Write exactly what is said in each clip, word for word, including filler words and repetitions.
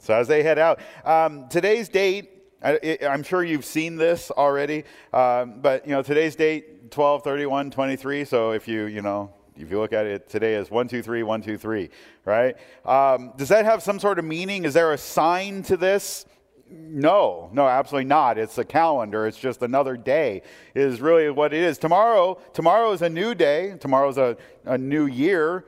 So as they head out, um, today's date, I, I'm sure you've seen this already, um, but you know today's date, twelve thirty-one twenty-three. So if you you know if you look at it today as one two three one two three, right? Um, does that have some sort of meaning? Is there a sign to this? No, no, absolutely not. It's a calendar. It's just another day is really what it is. Tomorrow, tomorrow is a new day. Tomorrow's a, a new year.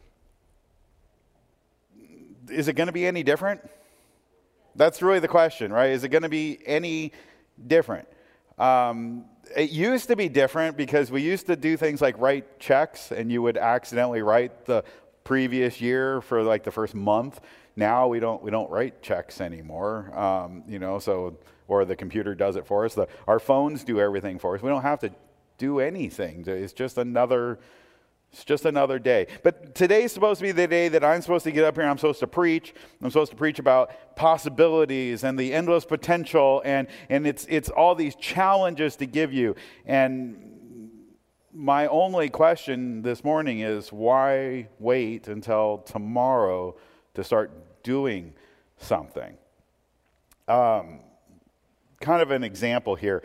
Is it going to be any different? That's really the question, right? Is it going to be any different? Um, it used to be different because we used to do things like write checks, and you would accidentally write the previous year for like the first month. Now we don't we don't write checks anymore, um, you know. So or the computer does it for us. The, our phones do everything for us. We don't have to do anything. It's just another. It's just another day. But today's supposed to be the day that I'm supposed to get up here and I'm supposed to preach. I'm supposed to preach about possibilities and the endless potential, and, and it's it's all these challenges to give you. And my only question this morning is, why wait until tomorrow to start doing something? Um, kind of an example here.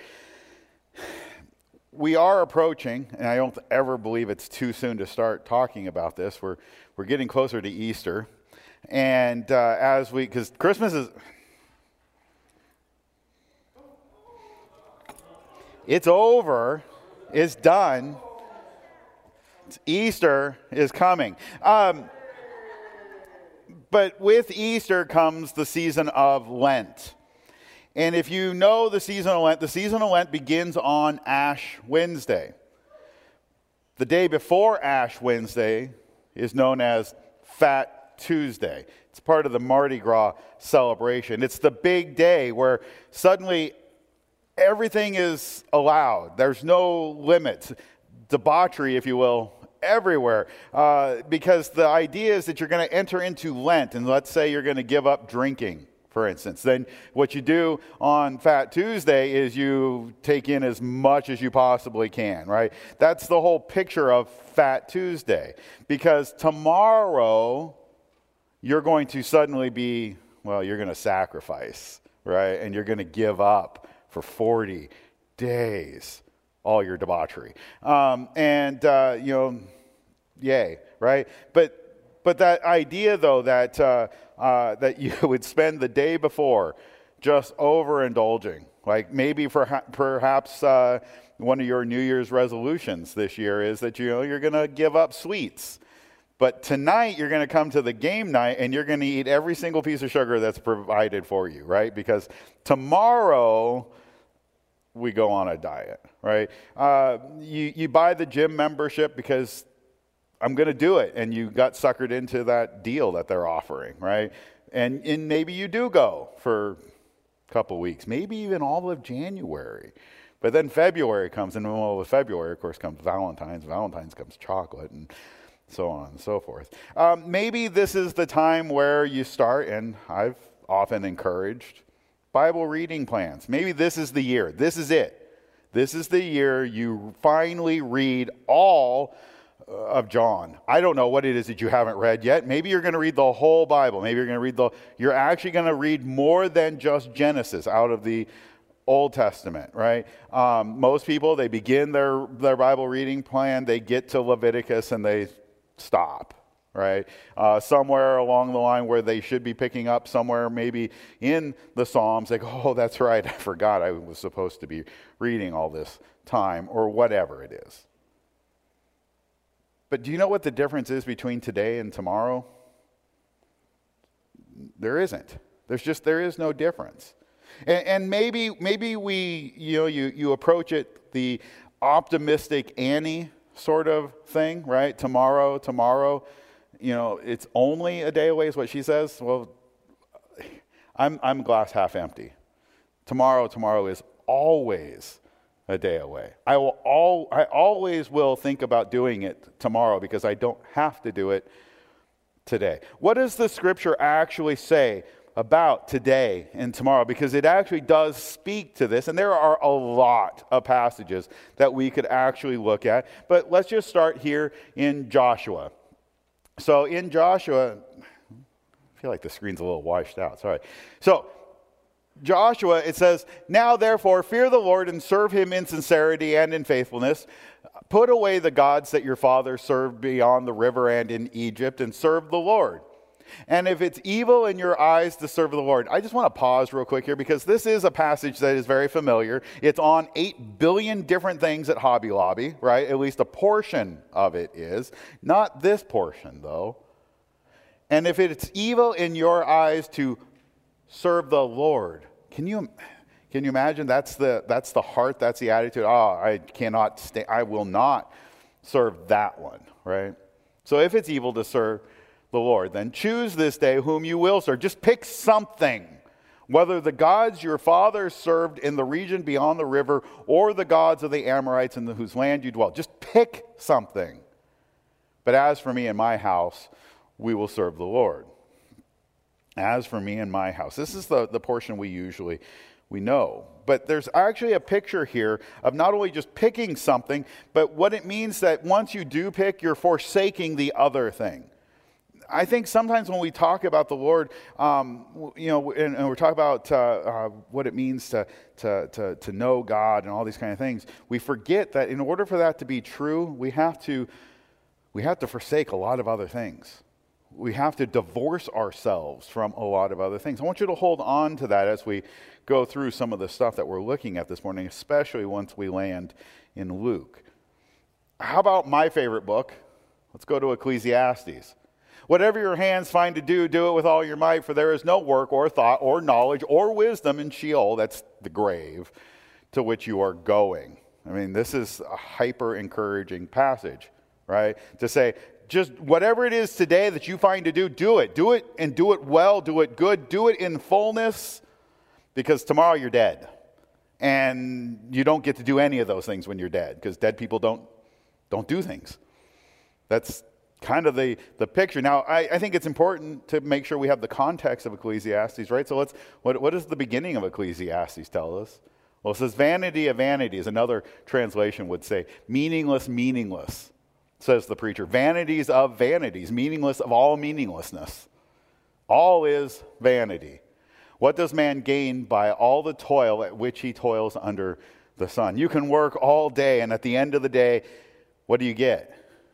We are approaching, and I don't ever believe it's too soon to start talking about this. We're we're getting closer to Easter, and uh, as we, because Christmas is, it's over, it's done. It's Easter is coming, um, but with Easter comes the season of Lent. And if you know the season of Lent, the season of Lent begins on Ash Wednesday. The day before Ash Wednesday is known as Fat Tuesday. It's part of the Mardi Gras celebration. It's the big day where suddenly everything is allowed. There's no limits. Debauchery, if you will, everywhere. Uh, because the idea is that you're going to enter into Lent, and let's say you're going to give up drinking, for instance. Then what you do on Fat Tuesday is you take in as much as you possibly can, right? That's the whole picture of Fat Tuesday. Because tomorrow, you're going to suddenly be, well, you're going to sacrifice, right? And you're going to give up for forty days all your debauchery. Um, and, uh, you know, yay, right? But But that idea, though, that uh, uh, that you would spend the day before just overindulging, like maybe for ha- perhaps uh, one of your New Year's resolutions this year is that you know you're going to give up sweets, but tonight you're going to come to the game night and you're going to eat every single piece of sugar that's provided for you, right? Because tomorrow we go on a diet, right? Uh, you you buy the gym membership because I'm going to do it, and you got suckered into that deal that they're offering, right? And, and maybe you do go for a couple weeks, maybe even all of January. But then February comes, and well, with February, of course, comes Valentine's. Valentine's comes chocolate, and so on and so forth. Um, maybe this is the time where you start, and I've often encouraged Bible reading plans. Maybe this is the year. This is it. This is the year you finally read all of John. I don't know what it is that you haven't read yet. Maybe you're going to read the whole Bible. Maybe you're going to read the, you're actually going to read more than just Genesis out of the Old Testament, right? Um, most people, they begin their, their Bible reading plan, they get to Leviticus and they stop, right? Uh, somewhere along the line where they should be picking up somewhere maybe in the Psalms, they go, oh, that's right, I forgot I was supposed to be reading all this time, or whatever it is. But do you know what the difference is between today and tomorrow? There isn't. There's just, there is no difference. And, and maybe maybe we, you know, you, you approach it the optimistic Annie sort of thing, right? Tomorrow, tomorrow, you know, it's only a day away is what she says. Well, I'm I'm glass half empty. Tomorrow, tomorrow is always a day away. I will all I always will think about doing it tomorrow because I don't have to do it today. What does the scripture actually say about today and tomorrow? Because it actually does speak to this, and there are a lot of passages that we could actually look at. But let's just start here in Joshua. So in Joshua, I feel like the screen's a little washed out. Sorry. So, Joshua, it says, now therefore fear the Lord and serve him in sincerity and in faithfulness. Put away the gods that your fathers served beyond the river and in Egypt, and serve the Lord. And if it's evil in your eyes to serve the Lord, I just want to pause real quick here, because this is a passage that is very familiar. It's on eight billion different things at Hobby Lobby, right? At least a portion of it is. Not this portion, though. And if it's evil in your eyes to serve the Lord, can you can you imagine? That's the that's the heart, that's the attitude. Oh, I cannot stay, I will not serve that one, right? So if it's evil to serve the Lord, then choose this day whom you will serve. Just pick something, whether the gods your fathers served in the region beyond the river, or the gods of the Amorites in the, whose land you dwell. Just pick something. But as for me and my house, we will serve the Lord. As for me and my house. This is the, the portion we usually we know. But there's actually a picture here of not only just picking something, but what it means that once you do pick, you're forsaking the other thing. I think sometimes when we talk about the Lord, um, you know, and, and we're talking about uh, uh, what it means to, to, to, to know God and all these kind of things, we forget that in order for that to be true, we have to, we have to forsake a lot of other things. We have to divorce ourselves from a lot of other things. I want you to hold on to that as we go through some of the stuff that we're looking at this morning, especially once we land in Luke. How about my favorite book? Let's go to Ecclesiastes. Whatever your hands find to do, do it with all your might, for there is no work or thought or knowledge or wisdom in Sheol, that's the grave, to which you are going. I mean, this is a hyper-encouraging passage, right? To say, just whatever it is today that you find to do, do it. Do it and do it well, do it good, do it in fullness, because tomorrow you're dead. And you don't get to do any of those things when you're dead, because dead people don't, don't do things. That's kind of the, the picture. Now, I, I think it's important to make sure we have the context of Ecclesiastes, right? So let's, what, what does the beginning of Ecclesiastes tell us? Well, it says, vanity of vanities. Another translation would say, meaningless, meaningless, says the preacher. Vanities of vanities, meaningless of all meaninglessness. All is vanity. What does man gain by all the toil at which he toils under the sun? You can work all day, and at the end of the day, what do you get?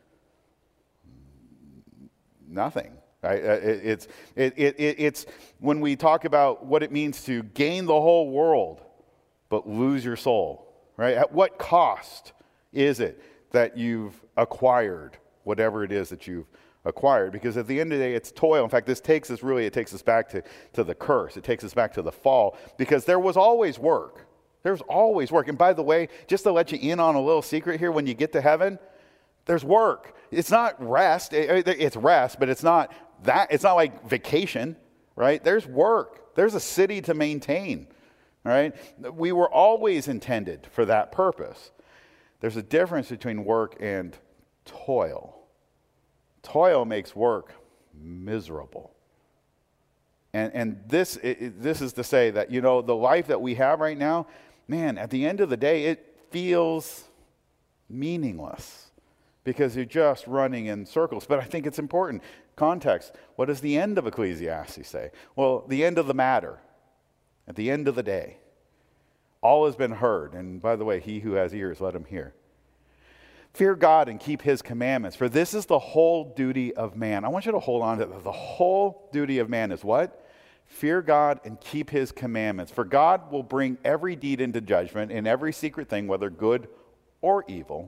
Nothing. Right? It's, it, it, it, it's when we talk about what it means to gain the whole world, but lose your soul. Right? At what cost is it that you've acquired whatever it is that you've acquired? Because at the end of the day, it's toil. In fact, this takes us really, it takes us back to, to the curse. It takes us back to the fall, because there was always work. There's always work. And by the way, just to let you in on a little secret here, when you get to heaven, there's work. It's not rest. It's rest, but it's not that. It's not like vacation, right? There's work. There's a city to maintain, right? We were always intended for that purpose. There's a difference between work and toil. Toil makes work miserable. And and this it, this is to say that, you know, the life that we have right now, man, at the end of the day, it feels meaningless because you're just running in circles. But I think it's important. Context. What does the end of Ecclesiastes say? Well, the end of the matter. At the end of the day. All has been heard. And by the way, he who has ears, let him hear. Fear God and keep his commandments, for this is the whole duty of man. I want you to hold on to that. The whole duty of man is what? Fear God and keep his commandments. For God will bring every deed into judgment and every secret thing, whether good or evil.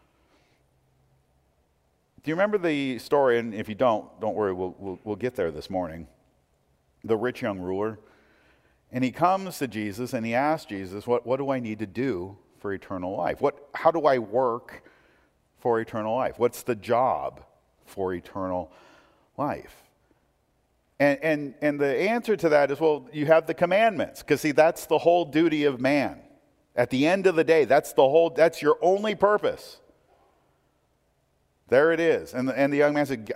Do you remember the story? And if you don't, don't worry, we'll, we'll, we'll get there this morning. The rich young ruler. And he comes to Jesus and he asks Jesus, what, what do I need to do for eternal life? What, how do I work for eternal life? What's the job for eternal life? And, and, and the answer to that is, well, you have the commandments. Because see, that's the whole duty of man. At the end of the day, that's the whole, that's your only purpose. There it is. And the, and the young man said,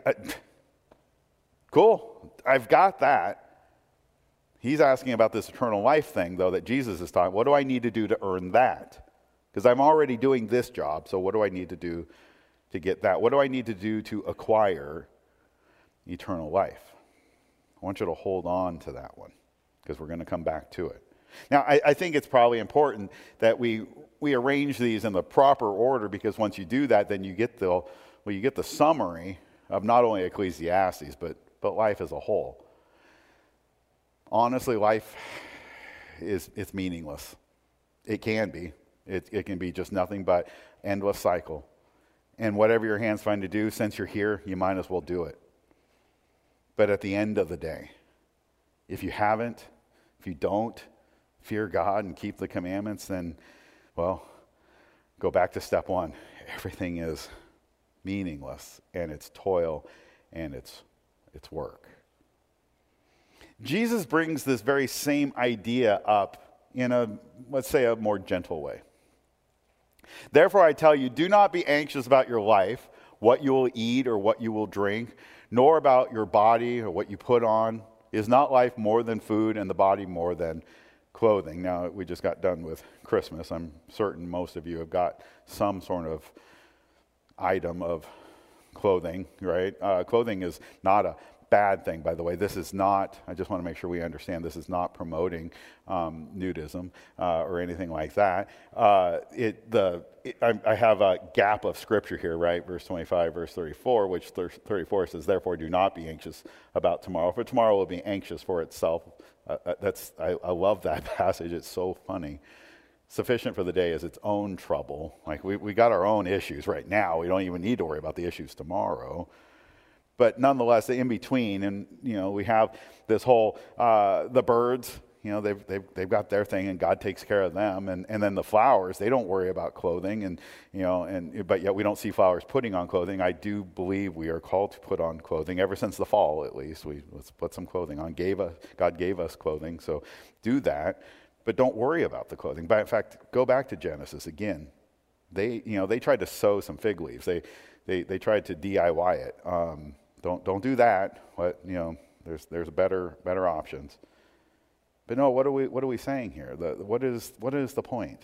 cool, I've got that. He's asking about this eternal life thing, though, that Jesus is talking. What do I need to do to earn that? Because I'm already doing this job, so what do I need to do to get that? What do I need to do to acquire eternal life? I want you to hold on to that one because we're going to come back to it. Now, I, I think it's probably important that we we arrange these in the proper order, because once you do that, then you get the well, you get the summary of not only Ecclesiastes, but but life as a whole. Honestly, life is it's meaningless. It can be. It it can be just nothing but endless cycle. And whatever your hands find to do, since you're here, you might as well do it. But at the end of the day, if you haven't, if you don't fear God and keep the commandments, then, well, go back to step one. Everything is meaningless, and it's toil, and it's it's work. Jesus brings this very same idea up in a, let's say, a more gentle way. Therefore, I tell you, do not be anxious about your life, what you will eat or what you will drink, nor about your body or what you put on. Is not life more than food, and the body more than clothing? Now, we just got done with Christmas. I'm certain most of you have got some sort of item of clothing, right? Uh, clothing is not a bad thing, by the way. This is not, I just want to make sure we understand, this is not promoting um, nudism uh, or anything like that. Uh, it the it, I, I have a gap of scripture here, right? Verse twenty-five, verse thirty-four, which thirty-four says, therefore do not be anxious about tomorrow, for tomorrow will be anxious for itself. Uh, that's I, I love that passage. It's so funny. Sufficient for the day is its own trouble. Like we, we got our own issues right now. We don't even need to worry about the issues tomorrow. But nonetheless, the in-between, and, you know, we have this whole, uh, the birds, you know, they've, they've, they've got their thing, and God takes care of them. And, and then the flowers, they don't worry about clothing, and, you know, and but yet we don't see flowers putting on clothing. I do believe we are called to put on clothing, ever since the fall, at least. We, let's put some clothing on. Gave us, God gave us clothing, so do that. But don't worry about the clothing. But in fact, go back to Genesis again. They, you know, they tried to sew some fig leaves. They, they, they tried to D I Y it. Um, Don't don't do that. What you know, there's there's better better options. But no, what are we what are we saying here? The, what is what is the point?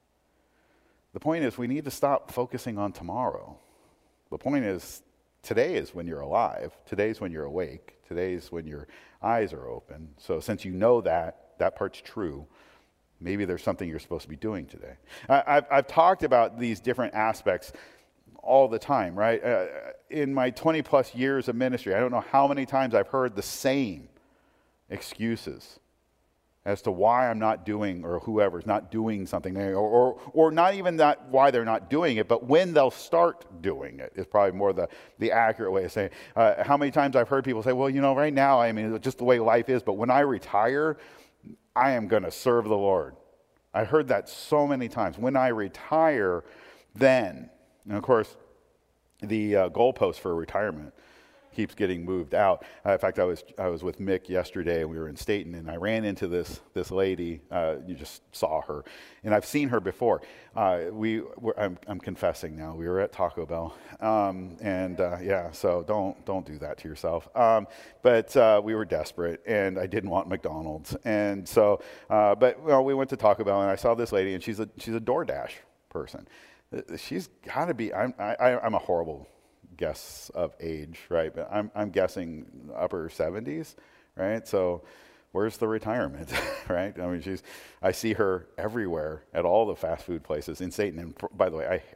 The point is we need to stop focusing on tomorrow. The point is today is when you're alive. Today's when you're awake. Today's when your eyes are open. So since you know that that part's true, maybe there's something you're supposed to be doing today. I, I've I've talked about these different aspects all the time, right? Uh, in my twenty plus years of ministry, I don't know how many times I've heard the same excuses as to why I'm not doing, or whoever's not doing something, or, or, or not even that why they're not doing it, but when they'll start doing it is probably more the, the accurate way of saying. Uh, how many times I've heard people say, well, you know, right now, I mean, it's just the way life is, but when I retire, I am going to serve the Lord. I heard that so many times. When I retire, then. And of course, the uh, goalpost for retirement keeps getting moved out. Uh, in fact, I was I was with Mick yesterday, and we were in Staten, and I ran into this this lady. Uh, you just saw her, and I've seen her before. Uh, we were, I'm I'm confessing now. We were at Taco Bell, um, and uh, yeah, so don't don't do that to yourself. Um, but uh, we were desperate, and I didn't want McDonald's, and so uh, but well, we went to Taco Bell, and I saw this lady, and she's a she's a DoorDash person. She's got to be. I'm I, I'm a horrible guess of age, right? But I'm I'm guessing upper seventies, right? So where's the retirement, right? I mean, she's. I see her everywhere at all the fast food places in Satan. And by the way, I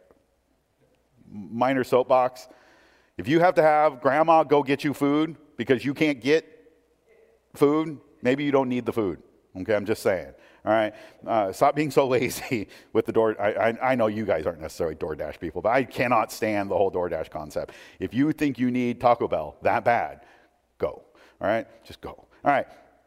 minor soapbox. If you have to have grandma go get you food because you can't get food, maybe you don't need the food. Okay, I'm just saying. All right, uh, stop being so lazy with the door. I, I, I know you guys aren't necessarily DoorDash people, but I cannot stand the whole DoorDash concept. If you think you need Taco Bell that bad, go. All right, just go. All right.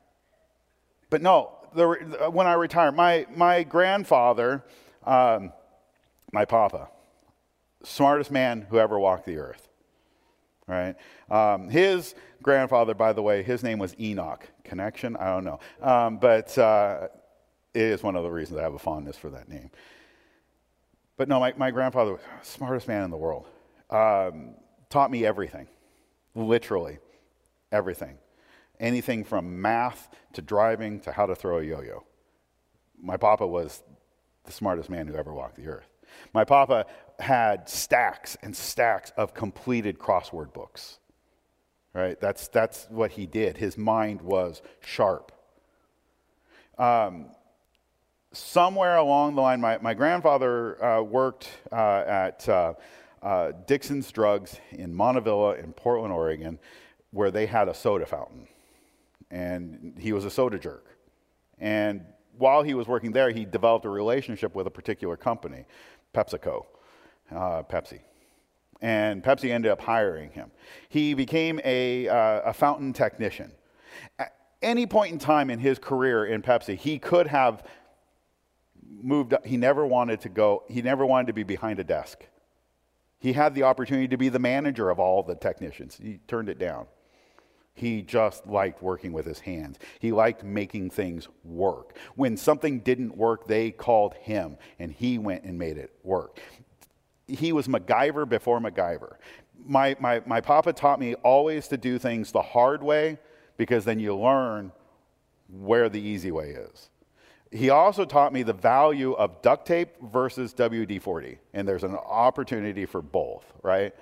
But no, the, when I retire, my my grandfather, um, my papa, smartest man who ever walked the earth. All right. Um, his grandfather, by the way, his name was Enoch. Connection? I don't know. Um, but uh, it is one of the reasons I have a fondness for that name. But no, my, my grandfather was the smartest man in the world. Um, taught me everything. Literally everything. Anything from math to driving to how to throw a yo-yo. My papa was the smartest man who ever walked the earth. My papa had stacks and stacks of completed crossword books. right? That's, that's what he did. His mind was sharp. Um, somewhere along the line, my, my grandfather uh, worked uh, at uh, uh, Dixon's Drugs in Montevilla in Portland, Oregon, where they had a soda fountain. And he was a soda jerk. And while he was working there, he developed a relationship with a particular company, PepsiCo, uh, Pepsi. And Pepsi ended up hiring him. He became a, uh, a fountain technician. At any point in time in his career in Pepsi, he could have moved up. He never wanted to go, he never wanted to be behind a desk. He had the opportunity to be the manager of all the technicians. He turned it down. He just liked working with his hands. He liked making things work. When something didn't work, they called him, and he went and made it work. He was MacGyver before MacGyver. My, my, my papa taught me always to do things the hard way, because then you learn where the easy way is. He also taught me the value of duct tape versus W D forty, and there's an opportunity for both, right?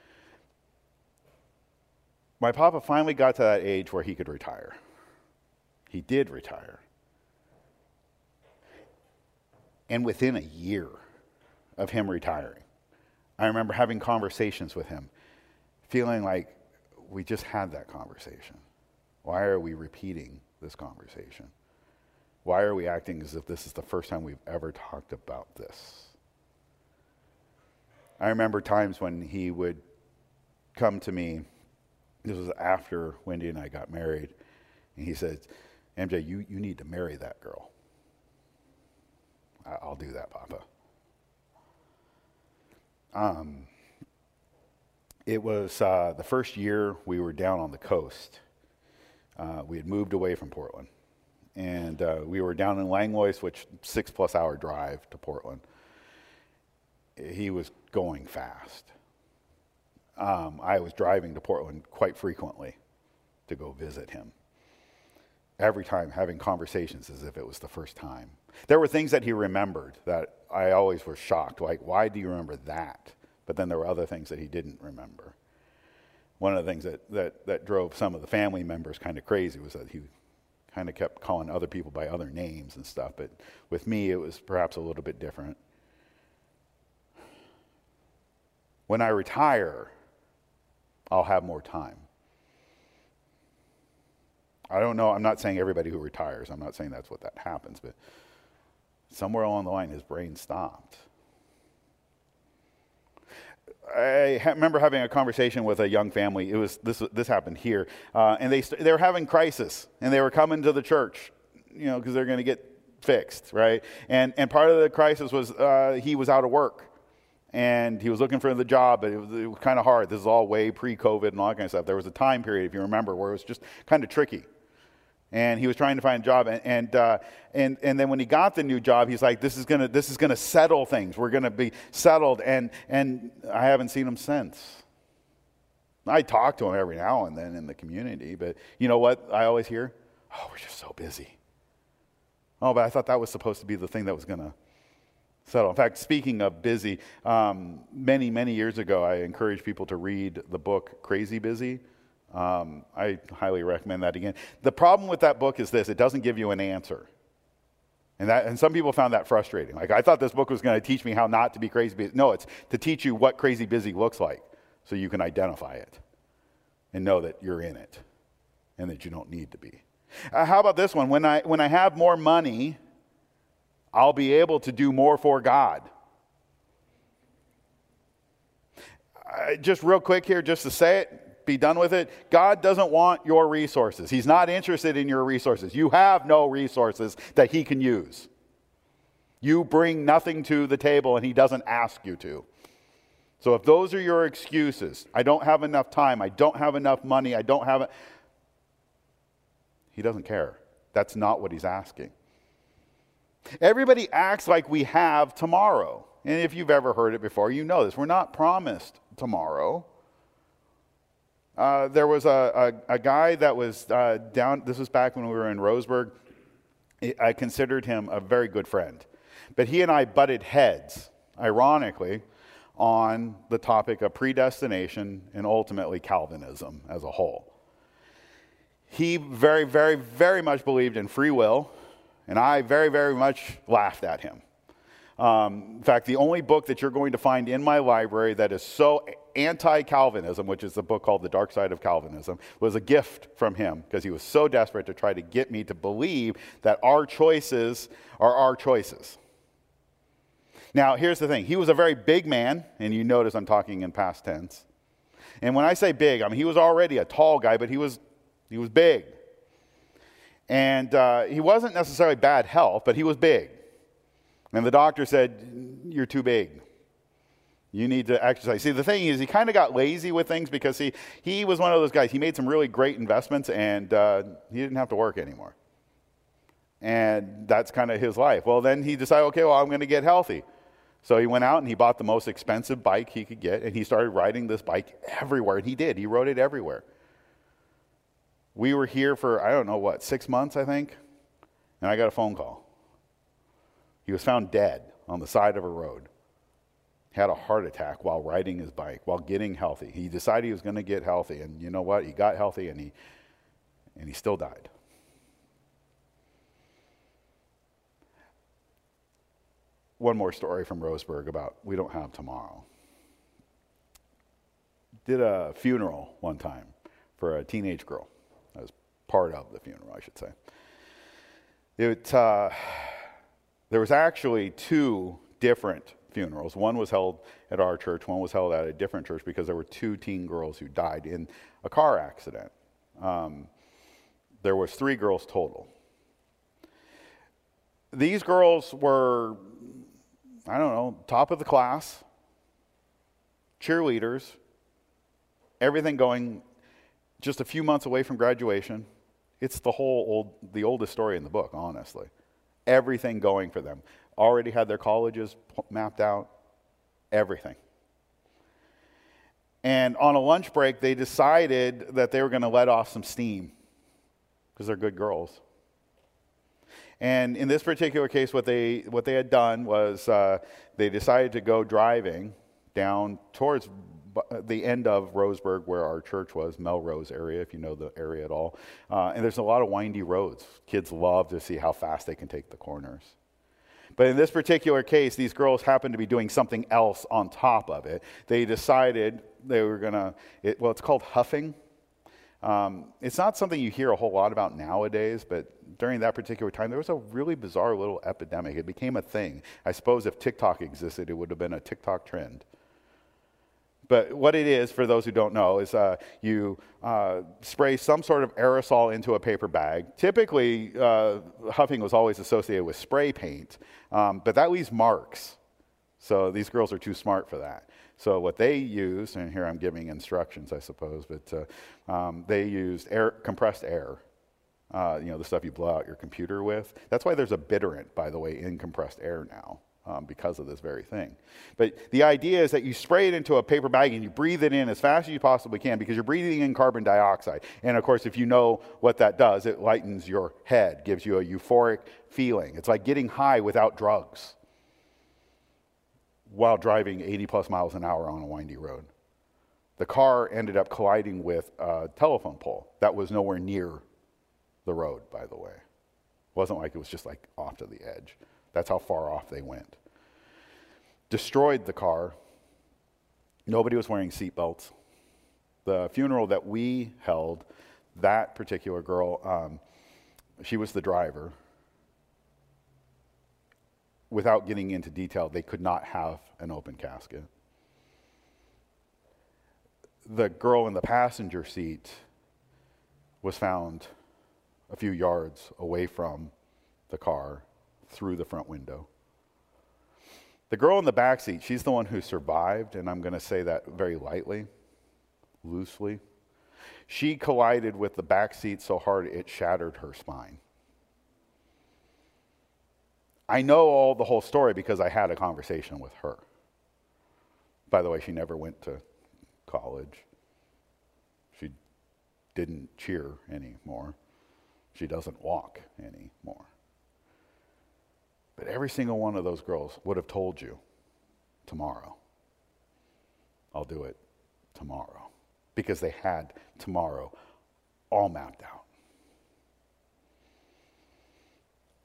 My papa finally got to that age where he could retire. He did retire. And within a year of him retiring, I remember having conversations with him, feeling like we just had that conversation. Why are we repeating this conversation? Why are we acting as if this is the first time we've ever talked about this? I remember times when he would come to me. This was after Wendy and I got married. And he said, M J, you, you need to marry that girl. I, I'll do that, Papa. Um, it was uh, the first year we were down on the coast. Uh, we had moved away from Portland. And uh, we were down in Langlois, which six plus hour drive to Portland. He was going fast. Um, I was driving to Portland quite frequently to go visit him. Every time having conversations as if it was the first time. There were things that he remembered that I always was shocked. Like, why do you remember that? But then there were other things that he didn't remember. One of the things that, that, that drove some of the family members kind of crazy was that he kind of kept calling other people by other names and stuff. But with me, it was perhaps a little bit different. When I retire, I'll have more time. I don't know, I'm not saying everybody who retires, I'm not saying that's what that happens, but somewhere along the line his brain stopped. I ha- remember having a conversation with a young family. It was this. This happened here, uh, and they st- they were having crisis, and they were coming to the church, you know, because they're going to get fixed, right? And and part of the crisis was uh, he was out of work. And he was looking for the job, but it was, it was kind of hard. This is all way pre-COVID and all that kind of stuff. There was a time period, if you remember, where it was just kind of tricky. And he was trying to find a job. And and uh, and, and then when he got the new job, he's like, this is gonna this is gonna settle things. We're gonna be settled. And and I haven't seen him since. I talk to him every now and then in the community, but you know what I always hear? Oh, we're just so busy. Oh, but I thought that was supposed to be the thing that was gonna settle. In fact, speaking of busy, um, many, many years ago, I encouraged people to read the book Crazy Busy. Um, I highly recommend that again. The problem with that book is this: it doesn't give you an answer. And that, and some people found that frustrating. Like, I thought this book was going to teach me how not to be crazy busy. No, it's to teach you what crazy busy looks like so you can identify it and know that you're in it and that you don't need to be. Uh, how about this one? When I, when I have more money, I'll be able to do more for God. Uh, just real quick here, just to say it, be done with it. God doesn't want your resources. He's not interested in your resources. You have no resources that he can use. You bring nothing to the table and he doesn't ask you to. So if those are your excuses, I don't have enough time, I don't have enough money, I don't have it, he doesn't care. That's not what he's asking. Everybody acts like we have tomorrow. And if you've ever heard it before, you know this. We're not promised tomorrow. Uh, there was a, a, a guy that was uh, down, this was back when we were in Roseburg. I considered him a very good friend. But he and I butted heads, ironically, on the topic of predestination and ultimately Calvinism as a whole. he very, very, very much believed in free will, and I very, very much laughed at him. Um, in fact, the only book that you're going to find in my library that is so anti-Calvinism, which is the book called The Dark Side of Calvinism, was a gift from him because he was so desperate to try to get me to believe that our choices are our choices. Now, here's the thing. He was a very big man, and you notice I'm talking in past tense. And when I say big, I mean, he was already a tall guy, but he was, he was big. And uh, he wasn't necessarily bad health, but he was big. And the doctor said, you're too big. You need to exercise. See, the thing is, he kind of got lazy with things because he, he was one of those guys. He made some really great investments, and uh, he didn't have to work anymore. And that's kind of his life. Well, then he decided, okay, well, I'm going to get healthy. So he went out and he bought the most expensive bike he could get, and he started riding this bike everywhere. And he did. He rode it everywhere. We were here for, I don't know what, six months, I think, and I got a phone call. He was found dead on the side of a road. He had a heart attack while riding his bike, while getting healthy. He decided he was going to get healthy, and you know what? He got healthy, and he and he still died. One more story from Roseburg about we don't have tomorrow. Did a funeral one time for a teenage girl. I was part of the funeral, I should say. It. Uh, There was actually two different funerals. One was held at our church, one was held at a different church because there were two teen girls who died in a car accident. Um, there was three girls total. These girls were, I don't know, top of the class, cheerleaders, everything going just a few months away from graduation. It's the whole old, the oldest story in the book, honestly. Everything going for them. Already had their colleges mapped out. Everything. And on a lunch break, they decided that they were going to let off some steam because they're good girls. And in this particular case, what they what they had done was uh, they decided to go driving down towards the end of Roseburg, where our church was, Melrose area, if you know the area at all. Uh, and there's a lot of windy roads. Kids love to see how fast they can take the corners. But in this particular case, these girls happened to be doing something else on top of it. They decided they were going to, it, well, it's called huffing. Um, it's not something you hear a whole lot about nowadays, but during that particular time, there was a really bizarre little epidemic. It became a thing. I suppose if TikTok existed, it would have been a TikTok trend. But what it is, for those who don't know, is uh, you uh, spray some sort of aerosol into a paper bag. Typically, uh, huffing was always associated with spray paint, um, but that leaves marks. So these girls are too smart for that. So what they used, and here I'm giving instructions, I suppose, but uh, um, they used air, compressed air. Uh, you know, the stuff you blow out your computer with. That's why there's a bitterant, by the way, in compressed air now. Um, because of this very thing. But the idea is that you spray it into a paper bag and you breathe it in as fast as you possibly can because you're breathing in carbon dioxide. And of course, if you know what that does, it lightens your head, gives you a euphoric feeling. It's like getting high without drugs while driving eighty plus miles an hour on a windy road. The car ended up colliding with a telephone pole that was nowhere near the road, by the way. It wasn't like it was just like off to the edge. That's how far off they went. Destroyed the car. Nobody was wearing seatbelts. The funeral that we held, that particular girl, um, she was the driver. Without getting into detail, they could not have an open casket. The girl in the passenger seat was found a few yards away from the car, through the front window. The girl in the back seat, she's the one who survived, and I'm going to say that very lightly, loosely. She collided with the back seat so hard it shattered her spine. I know all the whole story because I had a conversation with her. By the way, she never went to college. She didn't cheer anymore. She doesn't walk anymore. But every single one of those girls would have told you, tomorrow. I'll do it tomorrow. Because they had tomorrow all mapped out.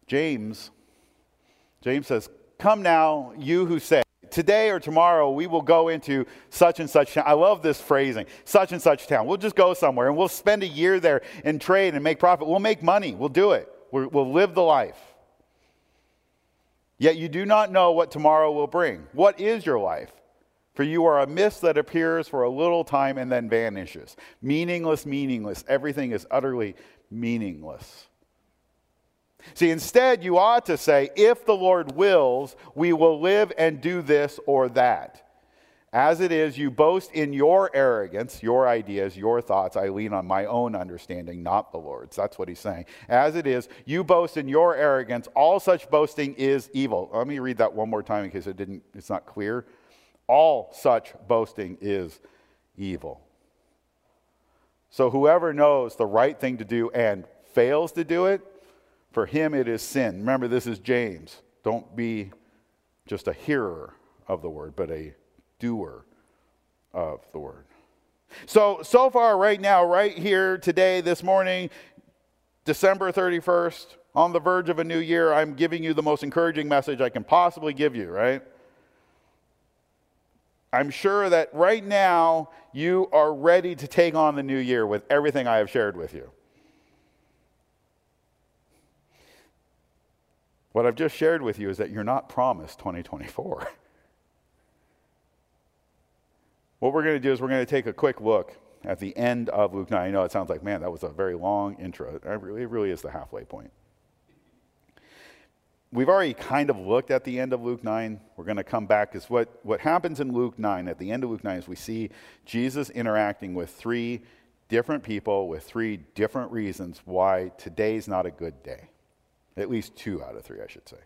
James, James says, come now, you who say, today or tomorrow we will go into such and such town. I love this phrasing, such and such town. We'll just go somewhere and we'll spend a year there and trade and make profit. We'll make money. We'll do it. We're, we'll live the life. Yet you do not know what tomorrow will bring. What is your life? For you are a mist that appears for a little time and then vanishes. Meaningless, meaningless. Everything is utterly meaningless. See, instead, you ought to say, if the Lord wills, we will live and do this or that. As it is, you boast in your arrogance, your ideas, your thoughts. I lean on my own understanding, not the Lord's. That's what he's saying. As it is, you boast in your arrogance. All such boasting is evil. Let me read that one more time in case it didn't, it's not clear. All such boasting is evil. So whoever knows the right thing to do and fails to do it, for him it is sin. Remember, this is James. Don't be just a hearer of the word, but a doer of the word. So, so far right now, right here today, this morning, December thirty-first, on the verge of a new year, I'm giving you the most encouraging message I can possibly give you, right? I'm sure that right now you are ready to take on the new year with everything I have shared with you. What I've just shared with you is that you're not promised twenty twenty-four. What we're going to do is we're going to take a quick look at the end of Luke nine. I know it sounds like, man, that was a very long intro. It really, it really is the halfway point. We've already kind of looked at the end of Luke nine. We're going to come back because what, what happens in Luke nine, at the end of Luke nine, is we see Jesus interacting with three different people with three different reasons why today's not a good day. At least two out of three, I should say.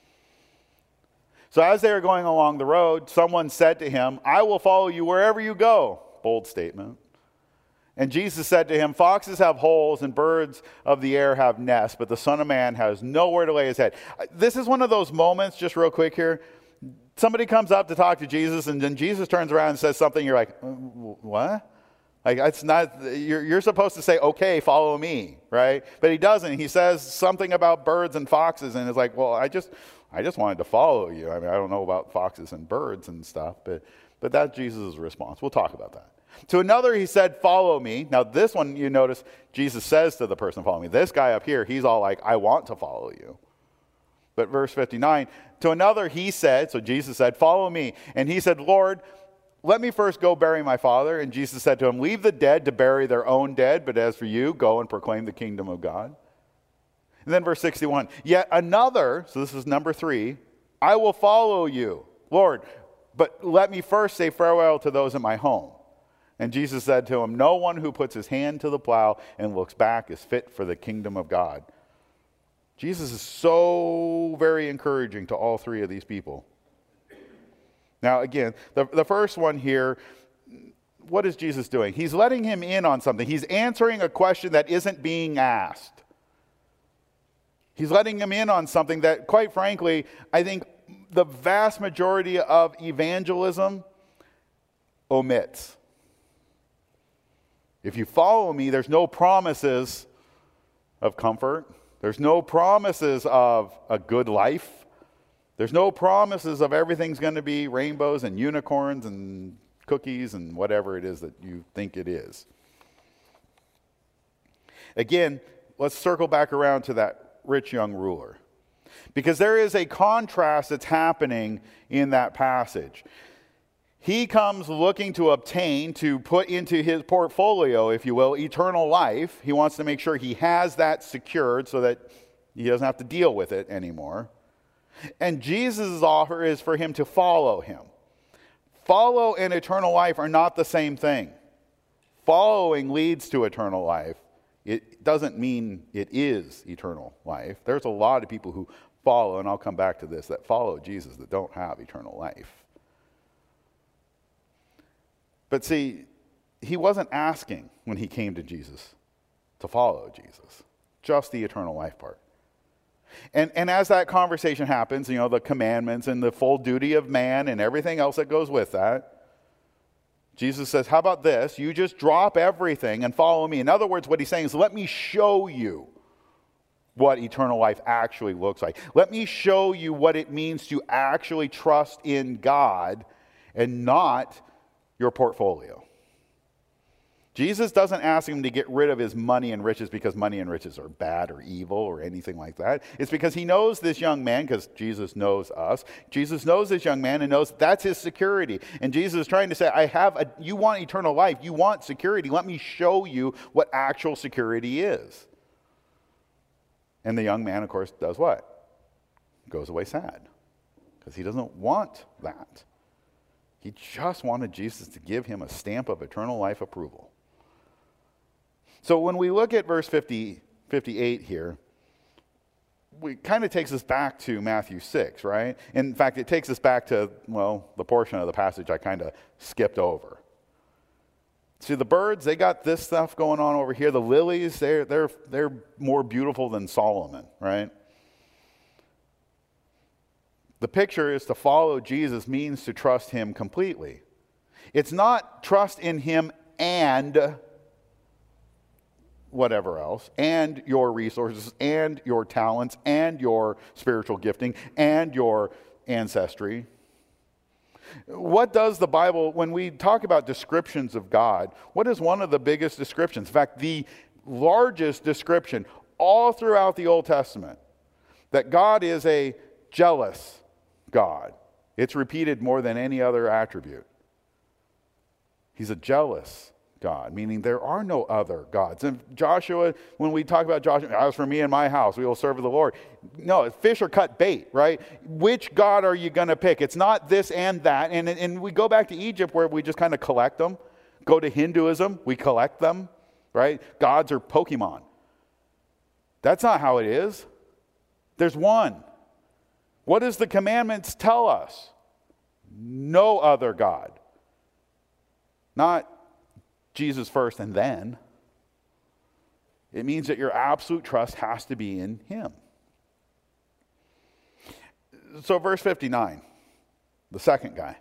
So as they were going along the road, someone said to him, I will follow you wherever you go. Bold statement. And Jesus said to him, foxes have holes and birds of the air have nests, but the Son of Man has nowhere to lay his head. This is one of those moments, just real quick here. Somebody comes up to talk to Jesus, and then Jesus turns around and says something. You're like, what? Like, it's not, you're, you're supposed to say, okay, follow me, right? But he doesn't. He says something about birds and foxes, and it's like, well, I just I just wanted to follow you. I mean, I don't know about foxes and birds and stuff, but, but that's Jesus' response. We'll talk about that. To another, he said, follow me. Now, this one, you notice, Jesus says to the person, follow me. This guy up here, he's all like, I want to follow you. But verse fifty-nine, to another, he said, so Jesus said, follow me. And he said, Lord, let me first go bury my father. And Jesus said to him, leave the dead to bury their own dead, but as for you, go and proclaim the kingdom of God. And then verse sixty-one, yet another, so this is number three, I will follow you, Lord, but let me first say farewell to those in my home. And Jesus said to him, no one who puts his hand to the plow and looks back is fit for the kingdom of God. Jesus is so very encouraging to all three of these people. Now, again, the, the first one here, what is Jesus doing? He's letting him in on something. He's answering a question that isn't being asked. He's letting him in on something that, quite frankly, I think the vast majority of evangelism omits. If you follow me, there's no promises of comfort. There's no promises of a good life. There's no promises of everything's going to be rainbows and unicorns and cookies and whatever it is that you think it is. Again, let's circle back around to that rich young ruler, because there is a contrast that's happening in that passage. He comes looking to obtain, to put into his portfolio, if you will, eternal life. He wants to make sure he has that secured so that he doesn't have to deal with it anymore. And Jesus' offer is for him to follow him. Follow and eternal life are not the same thing. Following leads to eternal life. It doesn't mean it is eternal life. There's a lot of people who follow, and I'll come back to this, that follow Jesus that don't have eternal life. But see, he wasn't asking when he came to Jesus to follow Jesus, just the eternal life part. And, and as that conversation happens, you know, the commandments and the full duty of man and everything else that goes with that, Jesus says, how about this? You just drop everything and follow me. In other words, what he's saying is, let me show you what eternal life actually looks like. Let me show you what it means to actually trust in God and not your portfolio. Jesus doesn't ask him to get rid of his money and riches because money and riches are bad or evil or anything like that. It's because he knows this young man, because Jesus knows us. Jesus knows this young man and knows that's his security. And Jesus is trying to say, I have a, you want eternal life. You want security. Let me show you what actual security is. And the young man, of course, does what? Goes away sad because he doesn't want that. He just wanted Jesus to give him a stamp of eternal life approval. So when we look at verse fifty, fifty-eight here, it kind of takes us back to Matthew six, right? In fact, it takes us back to, well, the portion of the passage I kind of skipped over. See, the birds, they got this stuff going on over here. The lilies, they're, they're, they're more beautiful than Solomon, right? The picture is to follow Jesus means to trust him completely. It's not trust in him and whatever else, and your resources, and your talents, and your spiritual gifting, and your ancestry. What does the Bible, when we talk about descriptions of God, what is one of the biggest descriptions? In fact, the largest description all throughout the Old Testament, that God is a jealous God. It's repeated more than any other attribute. He's a jealous God, meaning there are no other gods. And Joshua, when we talk about Joshua, as for me and my house, we will serve the Lord. No, fish are cut bait, right? Which God are you going to pick? It's not this and that. And, and we go back to Egypt where we just kind of collect them. Go to Hinduism, we collect them, right? Gods are Pokemon. That's not how it is. There's one. What does the commandments tell us? No other God. Not Jesus first and then. It means that your absolute trust has to be in him. So verse fifty-nine, the second guy.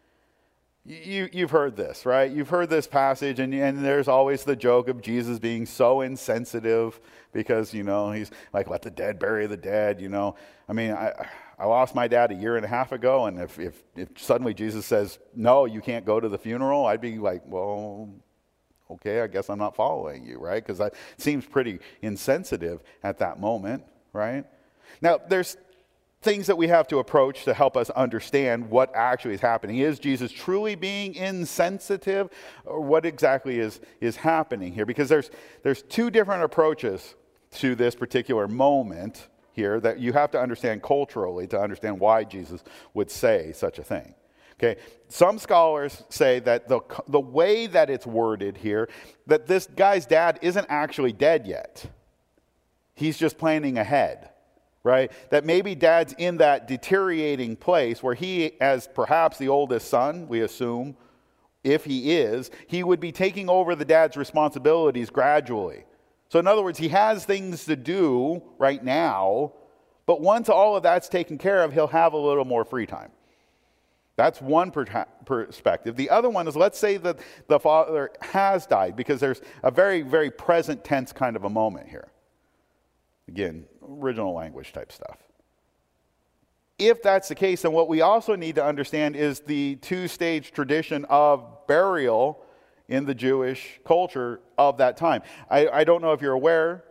You, you've heard this, right? You've heard this passage, and, and there's always the joke of Jesus being so insensitive because, you know, he's like, let the dead bury the dead, you know. I mean, I, I lost my dad a year and a half ago, and if, if, if suddenly Jesus says, no, you can't go to the funeral, I'd be like, well, okay, I guess I'm not following you, right? Because that seems pretty insensitive at that moment, right? Now, there's things that we have to approach to help us understand what actually is happening. Is Jesus truly being insensitive, or what exactly is, is happening here? Because there's, there's two different approaches to this particular moment here that you have to understand culturally to understand why Jesus would say such a thing. Okay, some scholars say that the, the way that it's worded here, that this guy's dad isn't actually dead yet. He's just planning ahead, right? That maybe dad's in that deteriorating place where he, as perhaps the oldest son, we assume, if he is, he would be taking over the dad's responsibilities gradually. So in other words, he has things to do right now, but once all of that's taken care of, he'll have a little more free time. That's one per- perspective. The other one is, let's say that the father has died, because there's a very, very present tense kind of a moment here. Again, original language type stuff. If that's the case, then what we also need to understand is the two-stage tradition of burial in the Jewish culture of that time. I, I don't know if you're aware,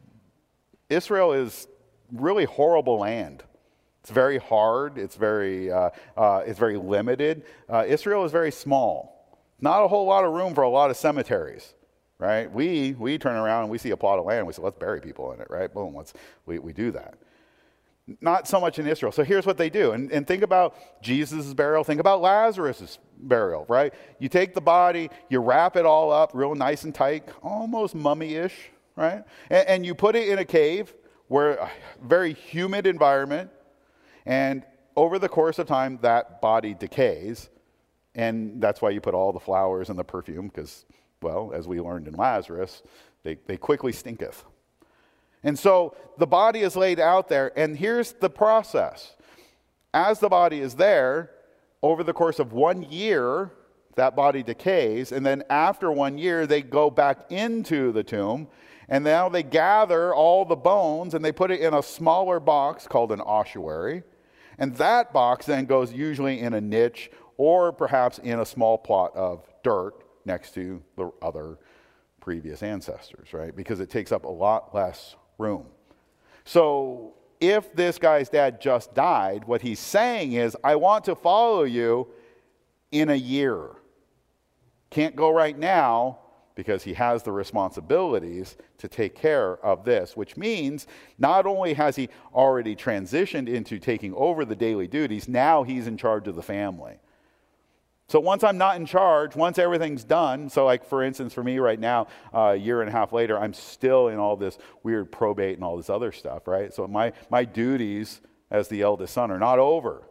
Israel is really horrible land. It's very hard. It's very, uh, uh, it's very limited. Uh, Israel is very small. Not a whole lot of room for a lot of cemeteries, right? We we turn around and we see a plot of land. And we say, let's bury people in it, right? Boom, let's we we do that. Not so much in Israel. So here's what they do. And, and think about Jesus' burial. Think about Lazarus' burial, right? You take the body, you wrap it all up real nice and tight, almost mummy-ish, right? And, and you put it in a cave where a very humid environment. And over the course of time, that body decays. And that's why you put all the flowers and the perfume, because, well, as we learned in Lazarus, they, they quickly stinketh. And so the body is laid out there, and here's the process. As the body is there, over the course of one year, that body decays, and then after one year, they go back into the tomb, And now they gather all the bones and they put it in a smaller box called an ossuary. And that box then goes usually in a niche or perhaps in a small plot of dirt next to the other previous ancestors, right? Because it takes up a lot less room. So if this guy's dad just died, what he's saying is, I want to follow you in a year. Can't go right now because he has the responsibilities to take care of this, which means not only has he already transitioned into taking over the daily duties, now he's in charge of the family. So once I'm not in charge, once everything's done, so like for instance for me right now, uh, a year and a half later, I'm still in all this weird probate and all this other stuff, right? So my, my duties as the eldest son are not over.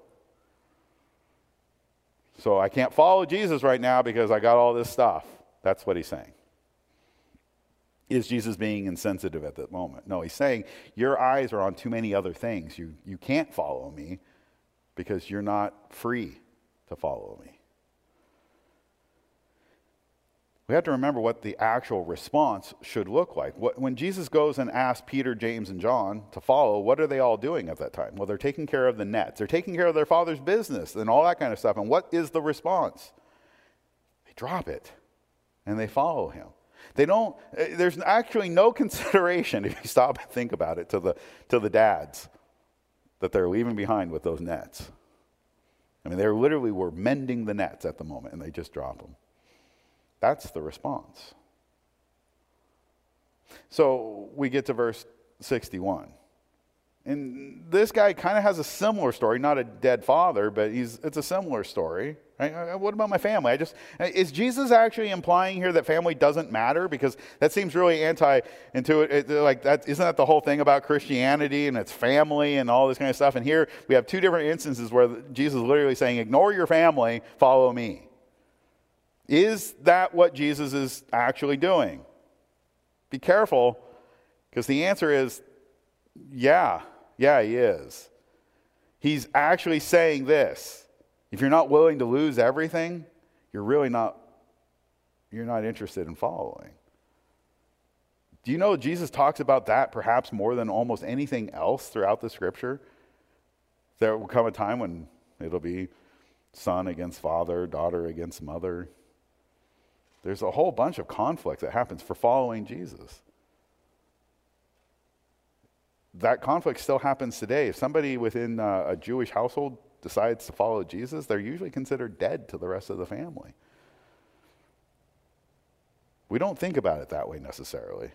So I can't follow Jesus right now because I got all this stuff. That's what he's saying. Is Jesus being insensitive at that moment? No, he's saying your eyes are on too many other things. You, you can't follow me because you're not free to follow me. We have to remember what the actual response should look like. When Jesus goes and asks Peter, James, and John to follow, what are they all doing at that time? Well, they're taking care of the nets. They're taking care of their father's business and all that kind of stuff. And what is the response? They drop it and they follow him. They don't, there's actually no consideration, if you stop and think about it, to the, to the dads that they're leaving behind with those nets. I mean, they literally were mending the nets at the moment and they just drop them. That's the response. So we get to verse sixty-one. And this guy kind of has a similar story, not a dead father, but he's it's a similar story. Right? What about my family? I just is Jesus actually implying here that family doesn't matter? Because that seems really anti-intuitive. Like that, isn't that the whole thing about Christianity and its family and all this kind of stuff? And here we have two different instances where Jesus is literally saying, ignore your family, follow me. Is that what Jesus is actually doing? Be careful, because the answer is, yeah, yeah, he is. He's actually saying this. If you're not willing to lose everything, you're really not, you're not interested in following. Do you know Jesus talks about that perhaps more than almost anything else throughout the scripture? There will come a time when it'll be son against father, daughter against mother. There's a whole bunch of conflict that happens for following Jesus. That conflict still happens today. If somebody within uh, a Jewish household decides to follow Jesus, they're usually considered dead to the rest of the family. We don't think about it that way necessarily.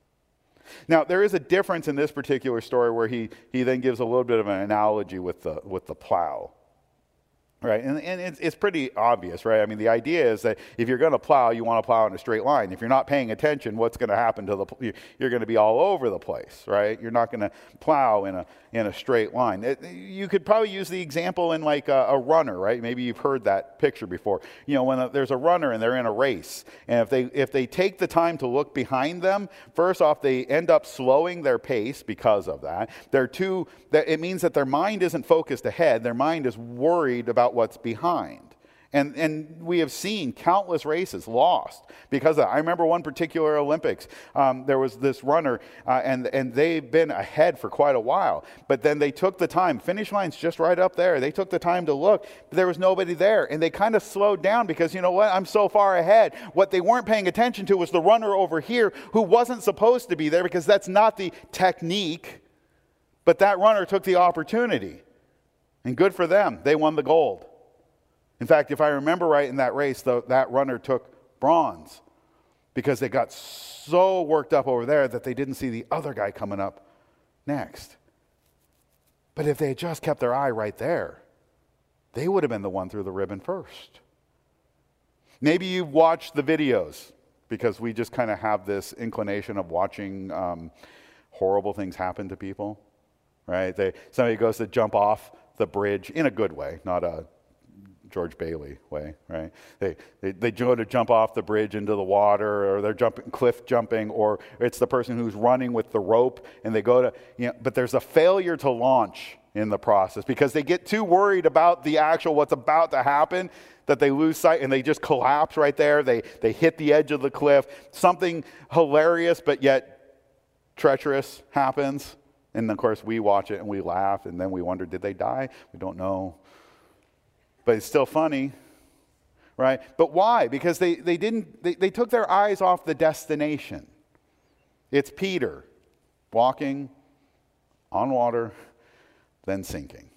Now, there is a difference in this particular story where he, he then gives a little bit of an analogy with the, with the plow. Right, and, and it's, it's pretty obvious, right? I mean, the idea is that if you're going to plow, you want to plow in a straight line. If you're not paying attention, what's going to happen to the, you're going to be all over the place, right? You're not going to plow in a in a straight line. It, you could probably use the example in like a, a runner, right? Maybe you've heard that picture before. You know, when a, there's a runner and they're in a race, and if they if they take the time to look behind them, first off, they end up slowing their pace because of that. They're too, that it means that their mind isn't focused ahead. Their mind is worried about what's behind. And and we have seen countless races lost because of that. I remember one particular Olympics. Um, there was this runner, uh, and, and they've been ahead for quite a while. But then they took the time. Finish line's just right up there. They took the time to look, but there was nobody there. And they kind of slowed down because, you know what, I'm so far ahead. What they weren't paying attention to was the runner over here who wasn't supposed to be there because that's not the technique. But that runner took the opportunity. And good for them. They won the gold. In fact, if I remember right in that race, the, that runner took bronze because they got so worked up over there that they didn't see the other guy coming up next. But if they had just kept their eye right there, they would have been the one through the ribbon first. Maybe you've watched the videos because we just kind of have this inclination of watching um, horrible things happen to people, right? They, somebody goes to jump off the bridge in a good way, not a George Bailey way, right? They, they they go to jump off the bridge into the water, or they're jumping cliff jumping, or it's the person who's running with the rope, and they go to, you know, but there's a failure to launch in the process because they get too worried about the actual what's about to happen that they lose sight and they just collapse right there. They they hit the edge of the cliff. Something hilarious, but yet treacherous happens. And, of course, we watch it and we laugh, and then we wonder, did they die? We don't know. But it's still funny, right? But why? Because they, they didn't, they, they took their eyes off the destination. It's Peter walking on water, then sinking.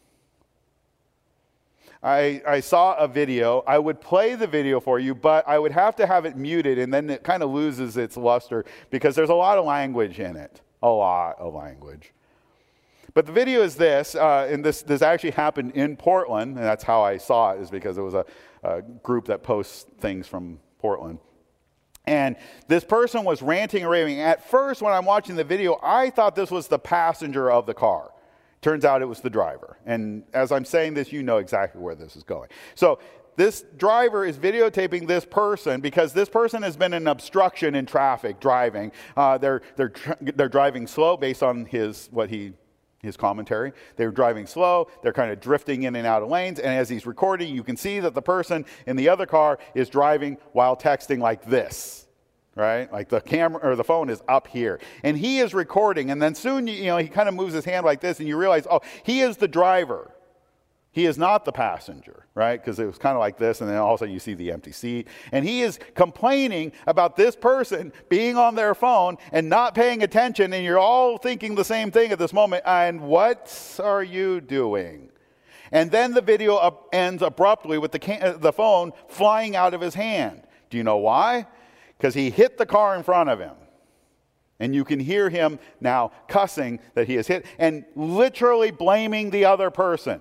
I, I saw a video. I would play the video for you, but I would have to have it muted, and then it kind of loses its luster because there's a lot of language in it. A lot of language. But the video is this, uh, and this, this actually happened in Portland, and that's how I saw it, is because it was a, a group that posts things from Portland. And this person was ranting and raving. At first, when I'm watching the video, I thought this was the passenger of the car. Turns out it was the driver. And as I'm saying this, you know exactly where this is going. So this driver is videotaping this person because this person has been an obstruction in traffic driving. Uh, they're they're they're driving slow based on his what he his commentary. They're driving slow. They're kind of drifting in and out of lanes. And as he's recording, you can see that the person in the other car is driving while texting like this. Right? Like the camera or the phone is up here. And he is recording. And then soon, you know, he kind of moves his hand like this and you realize, oh, he is the driver. He is not the passenger, right? Because it was kind of like this. And then all of a sudden you see the empty seat. And he is complaining about this person being on their phone and not paying attention. And you're all thinking the same thing at this moment. And what are you doing? And then the video up ends abruptly with the, can- the phone flying out of his hand. Do you know why? Because he hit the car in front of him. And you can hear him now cussing that he has hit and literally blaming the other person.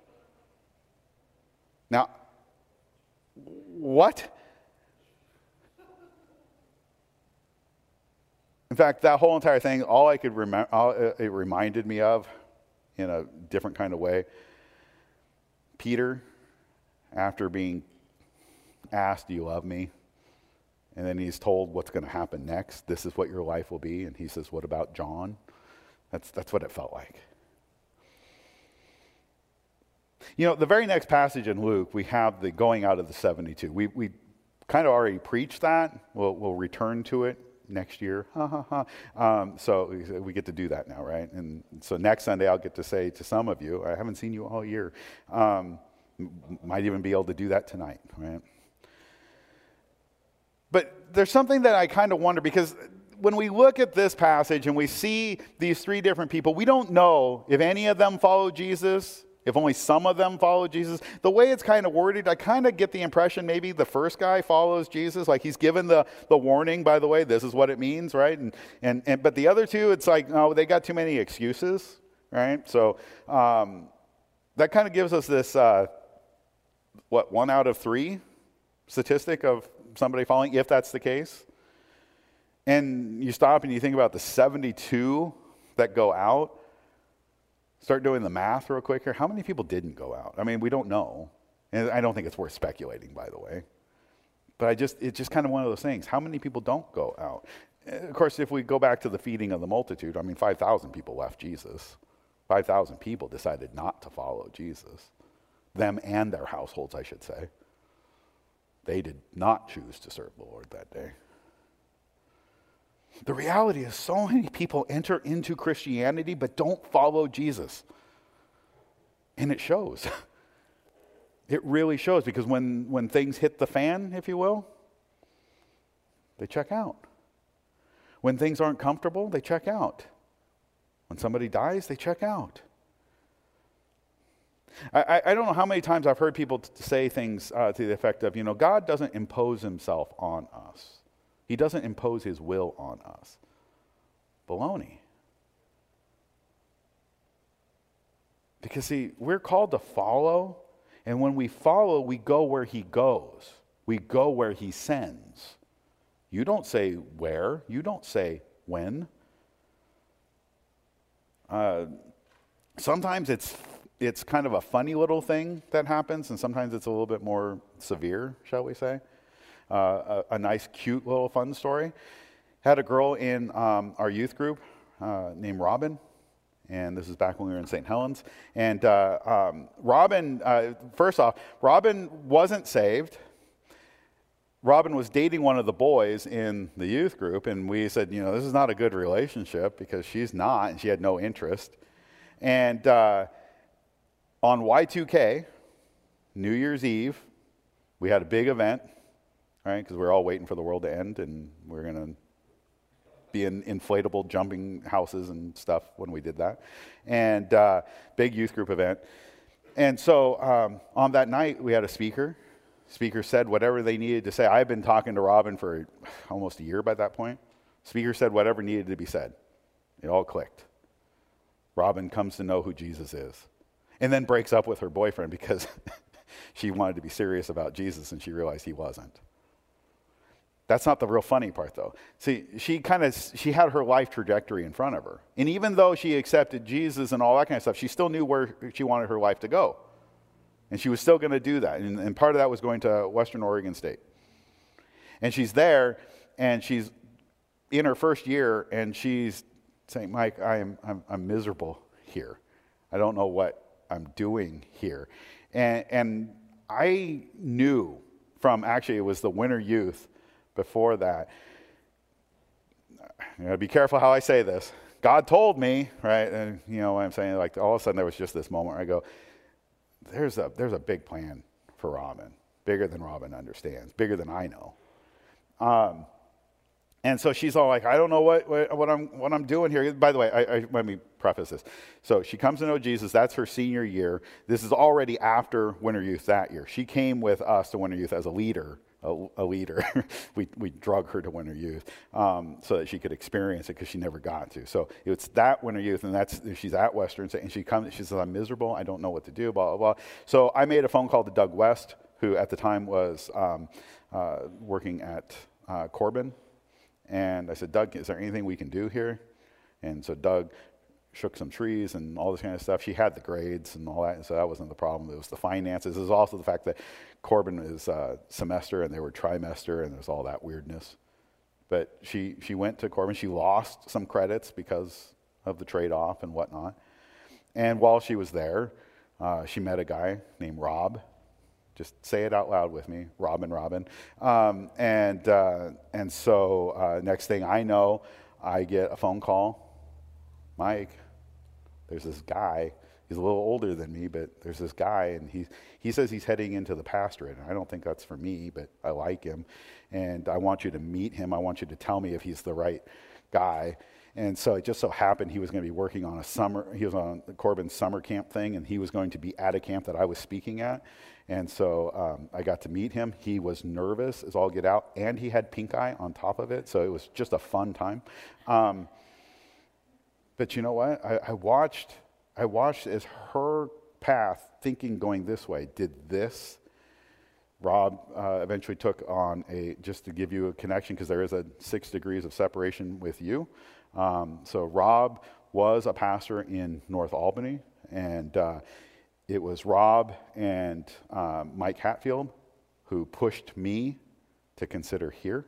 Now, what? In fact, that whole entire thing, all I could remember, all it reminded me of in a different kind of way, Peter, after being asked, do you love me? And then he's told what's going to happen next. This is what your life will be. And he says, what about John? That's, that's what it felt like. You know, the very next passage in Luke, we have the going out of the seventy-two. We we kind of already preached that. We'll, we'll return to it next year. Ha, ha, ha. Um, so we get to do that now, right? And so next Sunday, I'll get to say to some of you, I haven't seen you all year. Um, might even be able to do that tonight, right? But there's something that I kind of wonder, because when we look at this passage and we see these three different people, we don't know if any of them follow Jesus, if only some of them follow Jesus. The way it's kind of worded, I kind of get the impression maybe the first guy follows Jesus, like he's given the, the warning, by the way, this is what it means, right? And, and, and But the other two, it's like, no, they got too many excuses, right? So um, that kind of gives us this, uh, what, one out of three statistic of somebody following, if that's the case. And you stop and you think about the seventy-two that go out. Start doing the math real quick here. How many people didn't go out? I mean, we don't know. And I don't think it's worth speculating, by the way. But I just it's just kind of one of those things. How many people don't go out? Of course, if we go back to the feeding of the multitude, I mean, five thousand people left Jesus. five thousand people decided not to follow Jesus. Them and their households, I should say. They did not choose to serve the Lord that day. The reality is so many people enter into Christianity but don't follow Jesus. And it shows. It really shows, because when, when things hit the fan, if you will, they check out. When things aren't comfortable, they check out. When somebody dies, they check out. I, I don't know how many times I've heard people t- say things uh, to the effect of, you know, God doesn't impose himself on us. He doesn't impose his will on us. Baloney. Because, see, we're called to follow, and when we follow, we go where he goes. We go where he sends. You don't say where. You don't say when. Uh, sometimes it's it's kind of a funny little thing that happens, and sometimes it's a little bit more severe, shall we say. Uh, a, a nice, cute little fun story. Had a girl in um, our youth group uh, named Robin, and this is back when we were in Saint Helens. And uh, um, Robin, uh, first off, Robin wasn't saved, Robin was dating one of the boys in the youth group, and we said, you know, this is not a good relationship because she's not, and she had no interest. And uh, on Y two K, New Year's Eve, we had a big event, right? Because we were all waiting for the world to end, and we we're going to be in inflatable jumping houses and stuff when we did that. And uh, big youth group event. And so um, on that night, we had a speaker. Speaker said whatever they needed to say. I had been talking to Robin for almost a year by that point. Speaker said whatever needed to be said. It all clicked. Robin comes to know who Jesus is. And then breaks up with her boyfriend because she wanted to be serious about Jesus and she realized he wasn't. That's not the real funny part, though. See, she kind of, she had her life trajectory in front of her. And even though she accepted Jesus and all that kind of stuff, she still knew where she wanted her life to go. And she was still going to do that. And, and part of that was going to Western Oregon State. And she's there, and she's in her first year, and she's saying, Mike, I am, I'm, I'm miserable here. I don't know what I'm doing here. And, and I knew from, actually, it was the Winter Youth before that. You know, be careful how I say this. God told me, right? And you know what I'm saying? Like all of a sudden there was just this moment where I go, there's a there's a big plan for Robin, bigger than Robin understands, bigger than I know. Um, and so she's all like, I don't know what, what, what I'm what I'm doing here. By the way, I, I, let me preface this. So she comes to know Jesus. That's her senior year. This is already after Winter Youth that year. She came with us to Winter Youth as a leader. A, a leader. we we drug her to Winter Youth um, so that she could experience it because she never got to. So it's that Winter Youth, and that's she's at Western, and she comes. She says, "I'm miserable. I don't know what to do." Blah blah blah. So I made a phone call to Doug West, who at the time was um, uh, working at uh, Corbin, and I said, "Doug, is there anything we can do here?" And so Doug shook some trees and all this kind of stuff. She had the grades and all that, and so that wasn't the problem. It was the finances. It was also the fact that Corbin is uh, semester and they were trimester, and there's all that weirdness. But she she went to Corbin. She lost some credits because of the trade-off and whatnot. And while she was there, uh, she met a guy named Rob. Just say it out loud with me, Robin, Robin. Um, and uh, and so uh, next thing I know, I get a phone call. Mike, there's this guy. He's a little older than me, but there's this guy, and he he says he's heading into the pastorate. And I don't think that's for me, but I like him, and I want you to meet him. I want you to tell me if he's the right guy. And so it just so happened he was going to be working on a summer. He was on Corbin's summer camp thing, and he was going to be at a camp that I was speaking at. And so um, I got to meet him. He was nervous as all get out, and he had pink eye on top of it. So it was just a fun time. Um, but you know what? I, I watched. I watched as her path, thinking going this way, did this. Rob uh, eventually took on a, just to give you a connection, because there is a six degrees of separation with you. Um, so Rob was a pastor in North Albany, and uh, it was Rob and uh, Mike Hatfield who pushed me to consider here.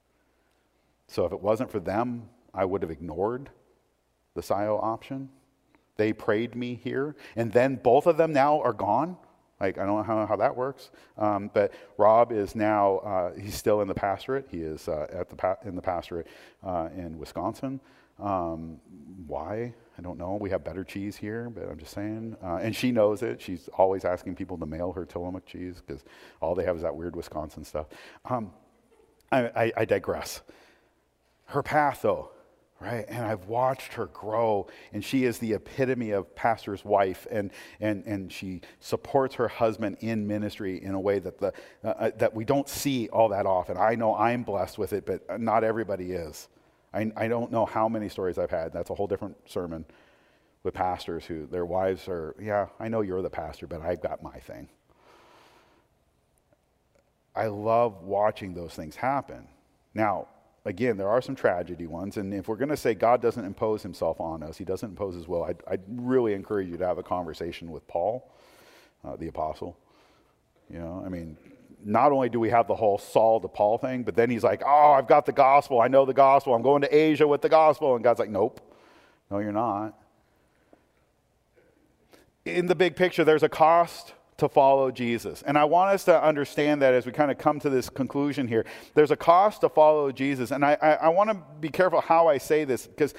So if it wasn't for them, I would have ignored the S I O option. They prayed me here, and then both of them now are gone. Like, I don't know how, how that works, um, but Rob is now, uh, he's still in the pastorate. He is uh, at the pa- in the pastorate uh, in Wisconsin. Um, why? I don't know. We have better cheese here, but I'm just saying. Uh, and she knows it. She's always asking people to mail her Tillamook cheese because all they have is that weird Wisconsin stuff. Um, I, I, I digress. Her path, though. Right, and I've watched her grow, and she is the epitome of pastor's wife, and and and she supports her husband in ministry in a way that the uh, that we don't see all that often. I know I'm blessed with it, but not everybody is. I I don't know how many stories I've had. That's a whole different sermon with pastors who their wives are, yeah, I know you're the pastor, but I've got my thing. I love watching those things happen. Now, again, there are some tragedy ones, and if we're going to say God doesn't impose himself on us, he doesn't impose his will, I'd, I'd really encourage you to have a conversation with Paul, uh, the apostle. You know, I mean, not only do we have the whole Saul to Paul thing, but then he's like, oh, I've got the gospel, I know the gospel, I'm going to Asia with the gospel, and God's like, nope, no, you're not. In the big picture, there's a cost to follow Jesus. And I want us to understand that as we kind of come to this conclusion here. There's a cost to follow Jesus. And I, I, I want to be careful how I say this, because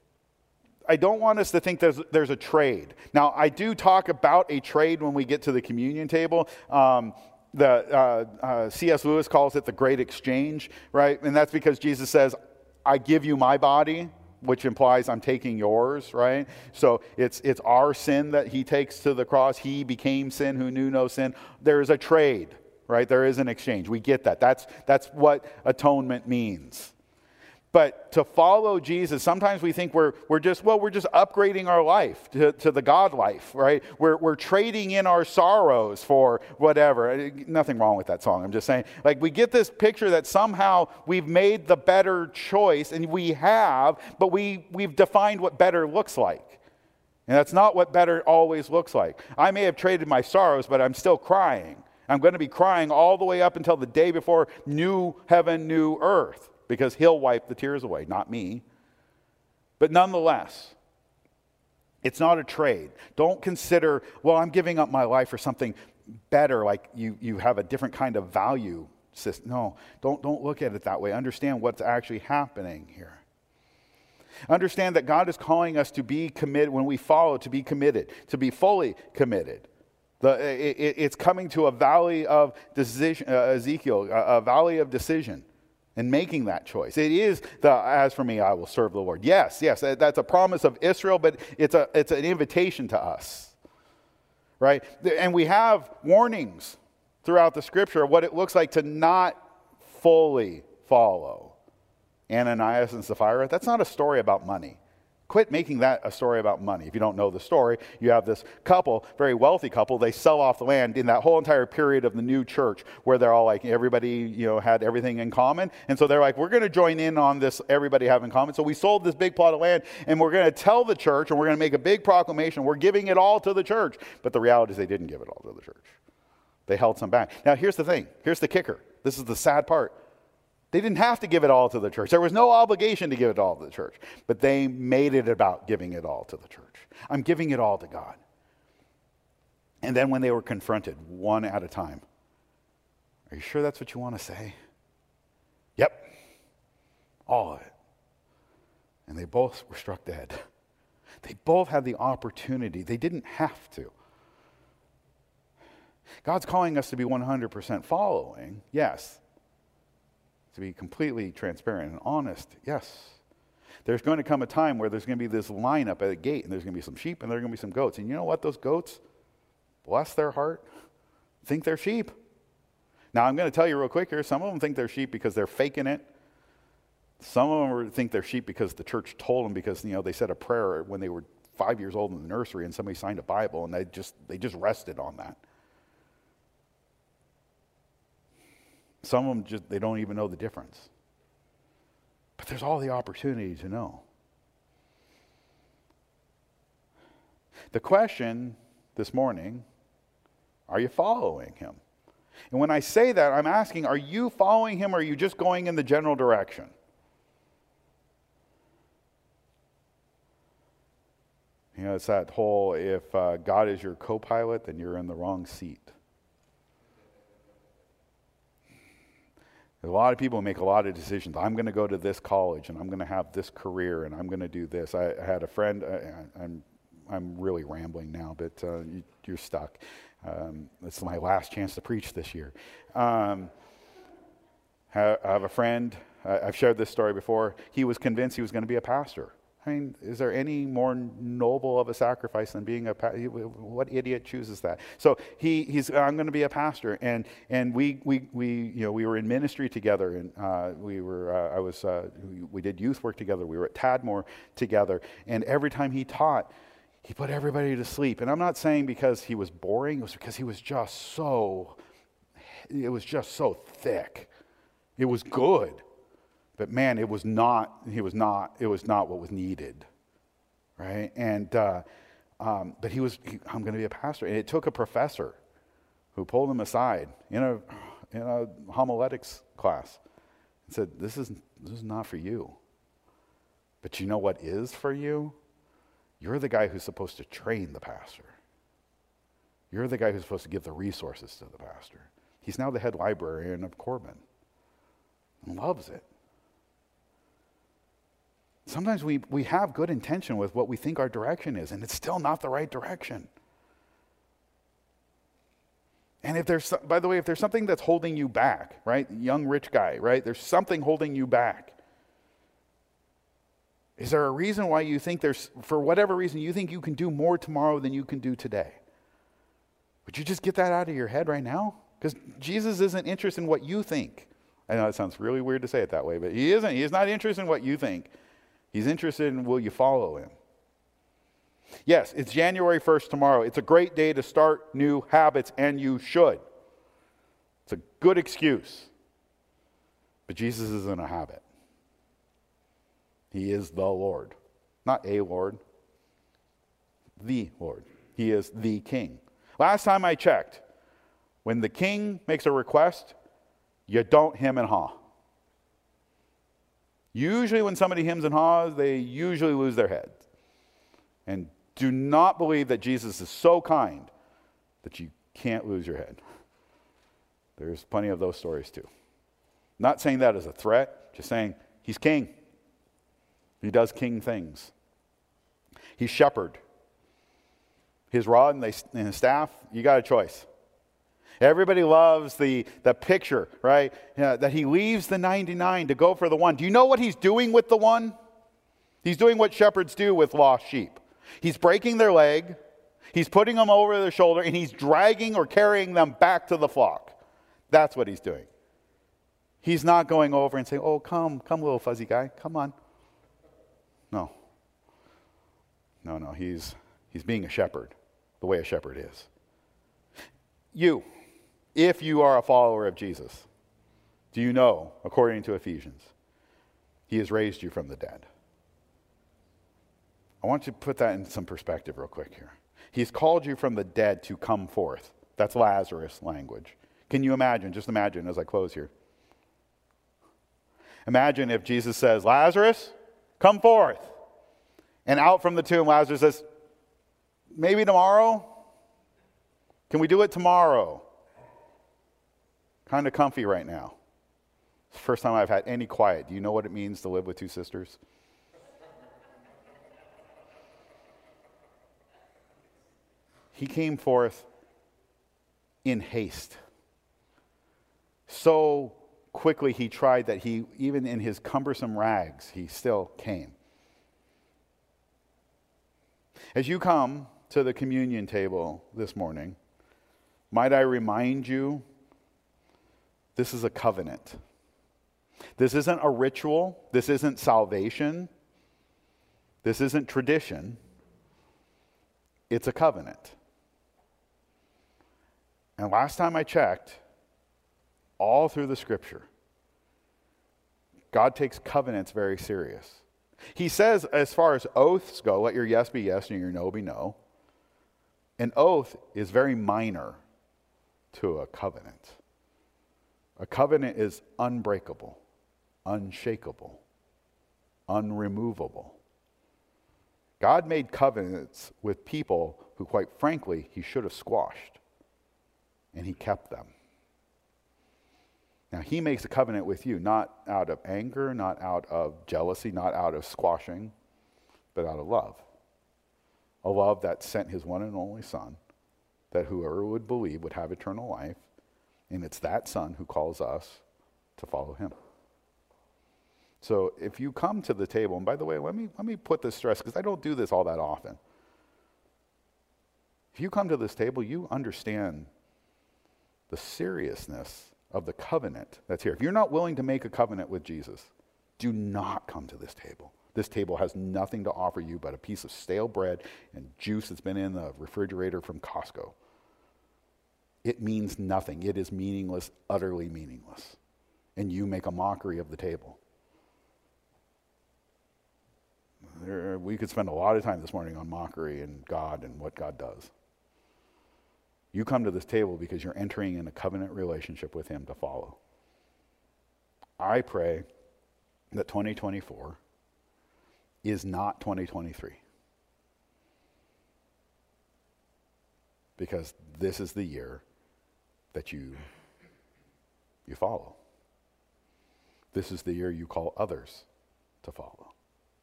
I don't want us to think there's, there's a trade. Now, I do talk about a trade when we get to the communion table. Um, the uh, uh, C S Lewis calls it the great exchange, right? And that's because Jesus says, I give you my body, which implies I'm taking yours, right? So it's it's our sin that he takes to the cross. He became sin who knew no sin. There is a trade, right? There is an exchange. We get that. That's that's what atonement means. But to follow Jesus, sometimes we think we're we're just, well, we're just upgrading our life to, to the God life, right? We're we're trading in our sorrows for whatever. Nothing wrong with that song. I'm just saying, like, we get this picture that somehow we've made the better choice, and we have, but we we've defined what better looks like. And that's not what better always looks like. I may have traded my sorrows, but I'm still crying. I'm going to be crying all the way up until the day before new heaven, new earth. Because he'll wipe the tears away, not me. But nonetheless, it's not a trade. Don't consider, well, I'm giving up my life for something better, like you, you have a different kind of value system. No, don't, don't look at it that way. Understand what's actually happening here. Understand that God is calling us to be committed, when we follow, to be committed, to be fully committed. The, it, it's coming to a valley of decision, uh, Ezekiel, a, a valley of decision. And making that choice. It is the, as for me, I will serve the Lord. Yes, yes, that's a promise of Israel, but it's a it's an invitation to us, right? And we have warnings throughout the scripture of what it looks like to not fully follow Ananias and Sapphira. That's not a story about money. Quit making that a story about money. If you don't know the story, you have this couple, very wealthy couple, they sell off the land in that whole entire period of the new church where they're all like, everybody, you know, had everything in common. And so they're like, we're going to join in on this everybody having in common. So we sold this big plot of land, and we're going to tell the church, and we're going to make a big proclamation. We're giving it all to the church. But the reality is they didn't give it all to the church. They held some back. Now, here's the thing. Here's the kicker. This is the sad part. They didn't have to give it all to the church. There was no obligation to give it all to the church. But they made it about giving it all to the church. I'm giving it all to God. And then when they were confronted, one at a time, are you sure that's what you want to say? Yep. All of it. And they both were struck dead. They both had the opportunity. They didn't have to. God's calling us to be one hundred percent following, yes. To be completely transparent and honest, yes. There's going to come a time where there's going to be this lineup at the gate, and there's going to be some sheep, and there are going to be some goats. And you know what? Those goats, bless their heart, think they're sheep. Now, I'm going to tell you real quick here, some of them think they're sheep because they're faking it. Some of them think they're sheep because the church told them, because, you know, they said a prayer when they were five years old in the nursery, and somebody signed a Bible, and they just they just rested on that. Some of them just, they don't even know the difference. But there's all the opportunity to know. The question this morning, are you following him? And when I say that, I'm asking, are you following him, or are you just going in the general direction? You know, it's that whole, if uh, God is your co-pilot, then you're in the wrong seat. A lot of people make a lot of decisions. I'm going to go to this college, and I'm going to have this career, and I'm going to do this. I, I had a friend. I, I'm I'm really rambling now, but uh, you, you're stuck. Um, it's my last chance to preach this year. Um, I have a friend. I've shared this story before. He was convinced he was going to be a pastor. I mean, is there any more noble of a sacrifice than being a pastor? What idiot chooses that? So he, he's, I'm going to be a pastor, and and we we we you know we were in ministry together, and uh, we were uh, I was uh, we, we did youth work together. We were at Tadmore together, and every time he taught, he put everybody to sleep. And I'm not saying because he was boring; it was because he was just so it was just so thick. It was good. But man, it was not, he was not, it was not what was needed, right? And, uh, um, but he was, he, I'm going to be a pastor. And it took a professor who pulled him aside in a, in a homiletics class and said, this is, this is not for you. But you know what is for you? You're the guy who's supposed to train the pastor. You're the guy who's supposed to give the resources to the pastor. He's now the head librarian of Corbin. And loves it. Sometimes we, we have good intention with what we think our direction is, and it's still not the right direction. And if there's, by the way, if there's something that's holding you back, right? Young rich guy, right? There's something holding you back. Is there a reason why you think there's, for whatever reason, you think you can do more tomorrow than you can do today? Would you just get that out of your head right now? Because Jesus isn't interested in what you think. I know it sounds really weird to say it that way, but he isn't. He's not interested in what you think. He's interested in will you follow him. Yes, it's January first tomorrow. It's a great day to start new habits, and you should. It's a good excuse. But Jesus isn't a habit. He is the Lord. Not a Lord. The Lord. He is the King. Last time I checked, when the king makes a request, you don't hem and haw. Usually when somebody hems and haws, they usually lose their head. And do not believe that Jesus is so kind that you can't lose your head. There's plenty of those stories too. Not saying that as a threat, just saying he's king. He does king things. He's shepherd. His rod and, they, and his staff, you got a choice. Everybody loves the, the picture, right? Yeah, that he leaves the ninety-nine to go for the one. Do you know what he's doing with the one? He's doing what shepherds do with lost sheep. He's breaking their leg, he's putting them over their shoulder, and he's dragging or carrying them back to the flock. That's what he's doing. He's not going over and saying, oh, come, come, little fuzzy guy, come on. No. No, no, he's, he's being a shepherd, the way a shepherd is. You, if you are a follower of Jesus, do you know, according to Ephesians, he has raised you from the dead? I want you to put that in some perspective real quick here. He's called you from the dead to come forth. That's Lazarus language. Can you imagine, just imagine as I close here. Imagine if Jesus says, Lazarus, come forth. And out from the tomb, Lazarus says, maybe tomorrow? Can we do it tomorrow? Kind of comfy right now. It's the first time I've had any quiet. Do you know what it means to live with two sisters? He came forth in haste. So quickly he tried that he, even in his cumbersome rags, he still came. As you come to the communion table this morning, might I remind you, this is a covenant. This isn't a ritual. This isn't salvation. This isn't tradition. It's a covenant. And last time I checked, all through the scripture, God takes covenants very serious. He says, as far as oaths go, let your yes be yes and your no be no. An oath is very minor to a covenant. A covenant is unbreakable, unshakable, unremovable. God made covenants with people who, quite frankly, he should have squashed, and he kept them. Now, he makes a covenant with you, not out of anger, not out of jealousy, not out of squashing, but out of love. A love that sent his one and only Son, that whoever would believe would have eternal life, and it's that Son who calls us to follow him. So if you come to the table, and by the way, let me, let me put this stress, because I don't do this all that often. If you come to this table, you understand the seriousness of the covenant that's here. If you're not willing to make a covenant with Jesus, do not come to this table. This table has nothing to offer you but a piece of stale bread and juice that's been in the refrigerator from Costco. It means nothing. It is meaningless, utterly meaningless. And you make a mockery of the table. There, we could spend a lot of time this morning on mockery and God and what God does. You come to this table because you're entering in a covenant relationship with him to follow. I pray that twenty twenty-four is not twenty twenty-three. because this is the year that you you follow. This is the year you call others to follow.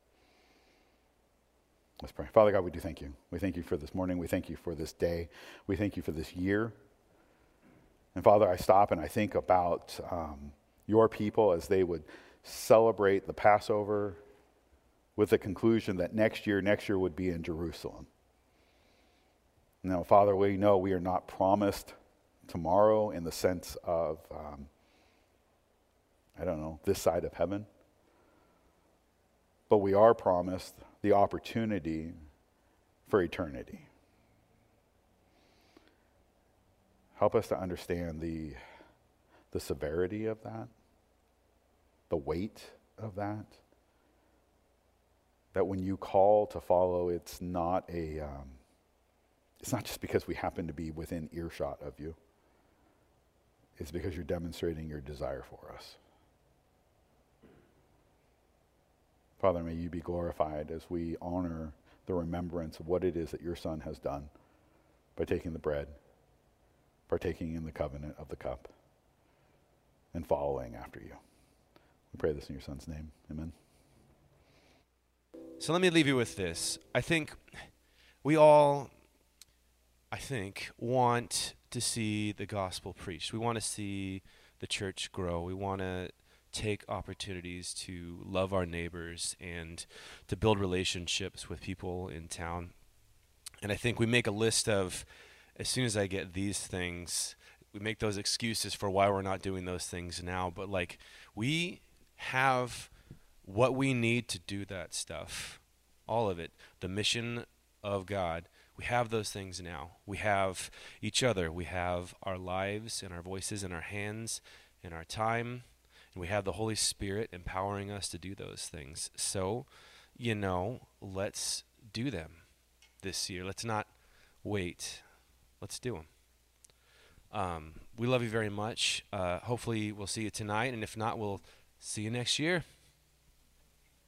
Let's pray. Father God, we do thank you. We thank you for this morning. We thank you for this day. We thank you for this year. And Father, I stop and I think about um, your people as they would celebrate the Passover with the conclusion that next year, next year would be in Jerusalem. Now, Father, we know we are not promised tomorrow in the sense of, um, I don't know, this side of heaven. But we are promised the opportunity for eternity. Help us to understand the, the severity of that, the weight of that. That when you call to follow, it's not a, um, it's not just because we happen to be within earshot of you. It's because you're demonstrating your desire for us. Father, may you be glorified as we honor the remembrance of what it is that your Son has done by taking the bread, partaking in the covenant of the cup, and following after you. We pray this in your Son's name. Amen. So let me leave you with this. I think we all, I think, want to see the gospel preached. We want to see the church grow. We want to take opportunities to love our neighbors and to build relationships with people in town. And I think we make a list of, as soon as I get these things, we make those excuses for why we're not doing those things now. But like, we have what we need to do that stuff, all of it, the mission of God. We have those things now. We have each other. We have our lives and our voices and our hands and our time. And we have the Holy Spirit empowering us to do those things. So, you know, let's do them this year. Let's not wait. Let's do them. Um, we love you very much. Uh, hopefully we'll see you tonight. And if not, we'll see you next year.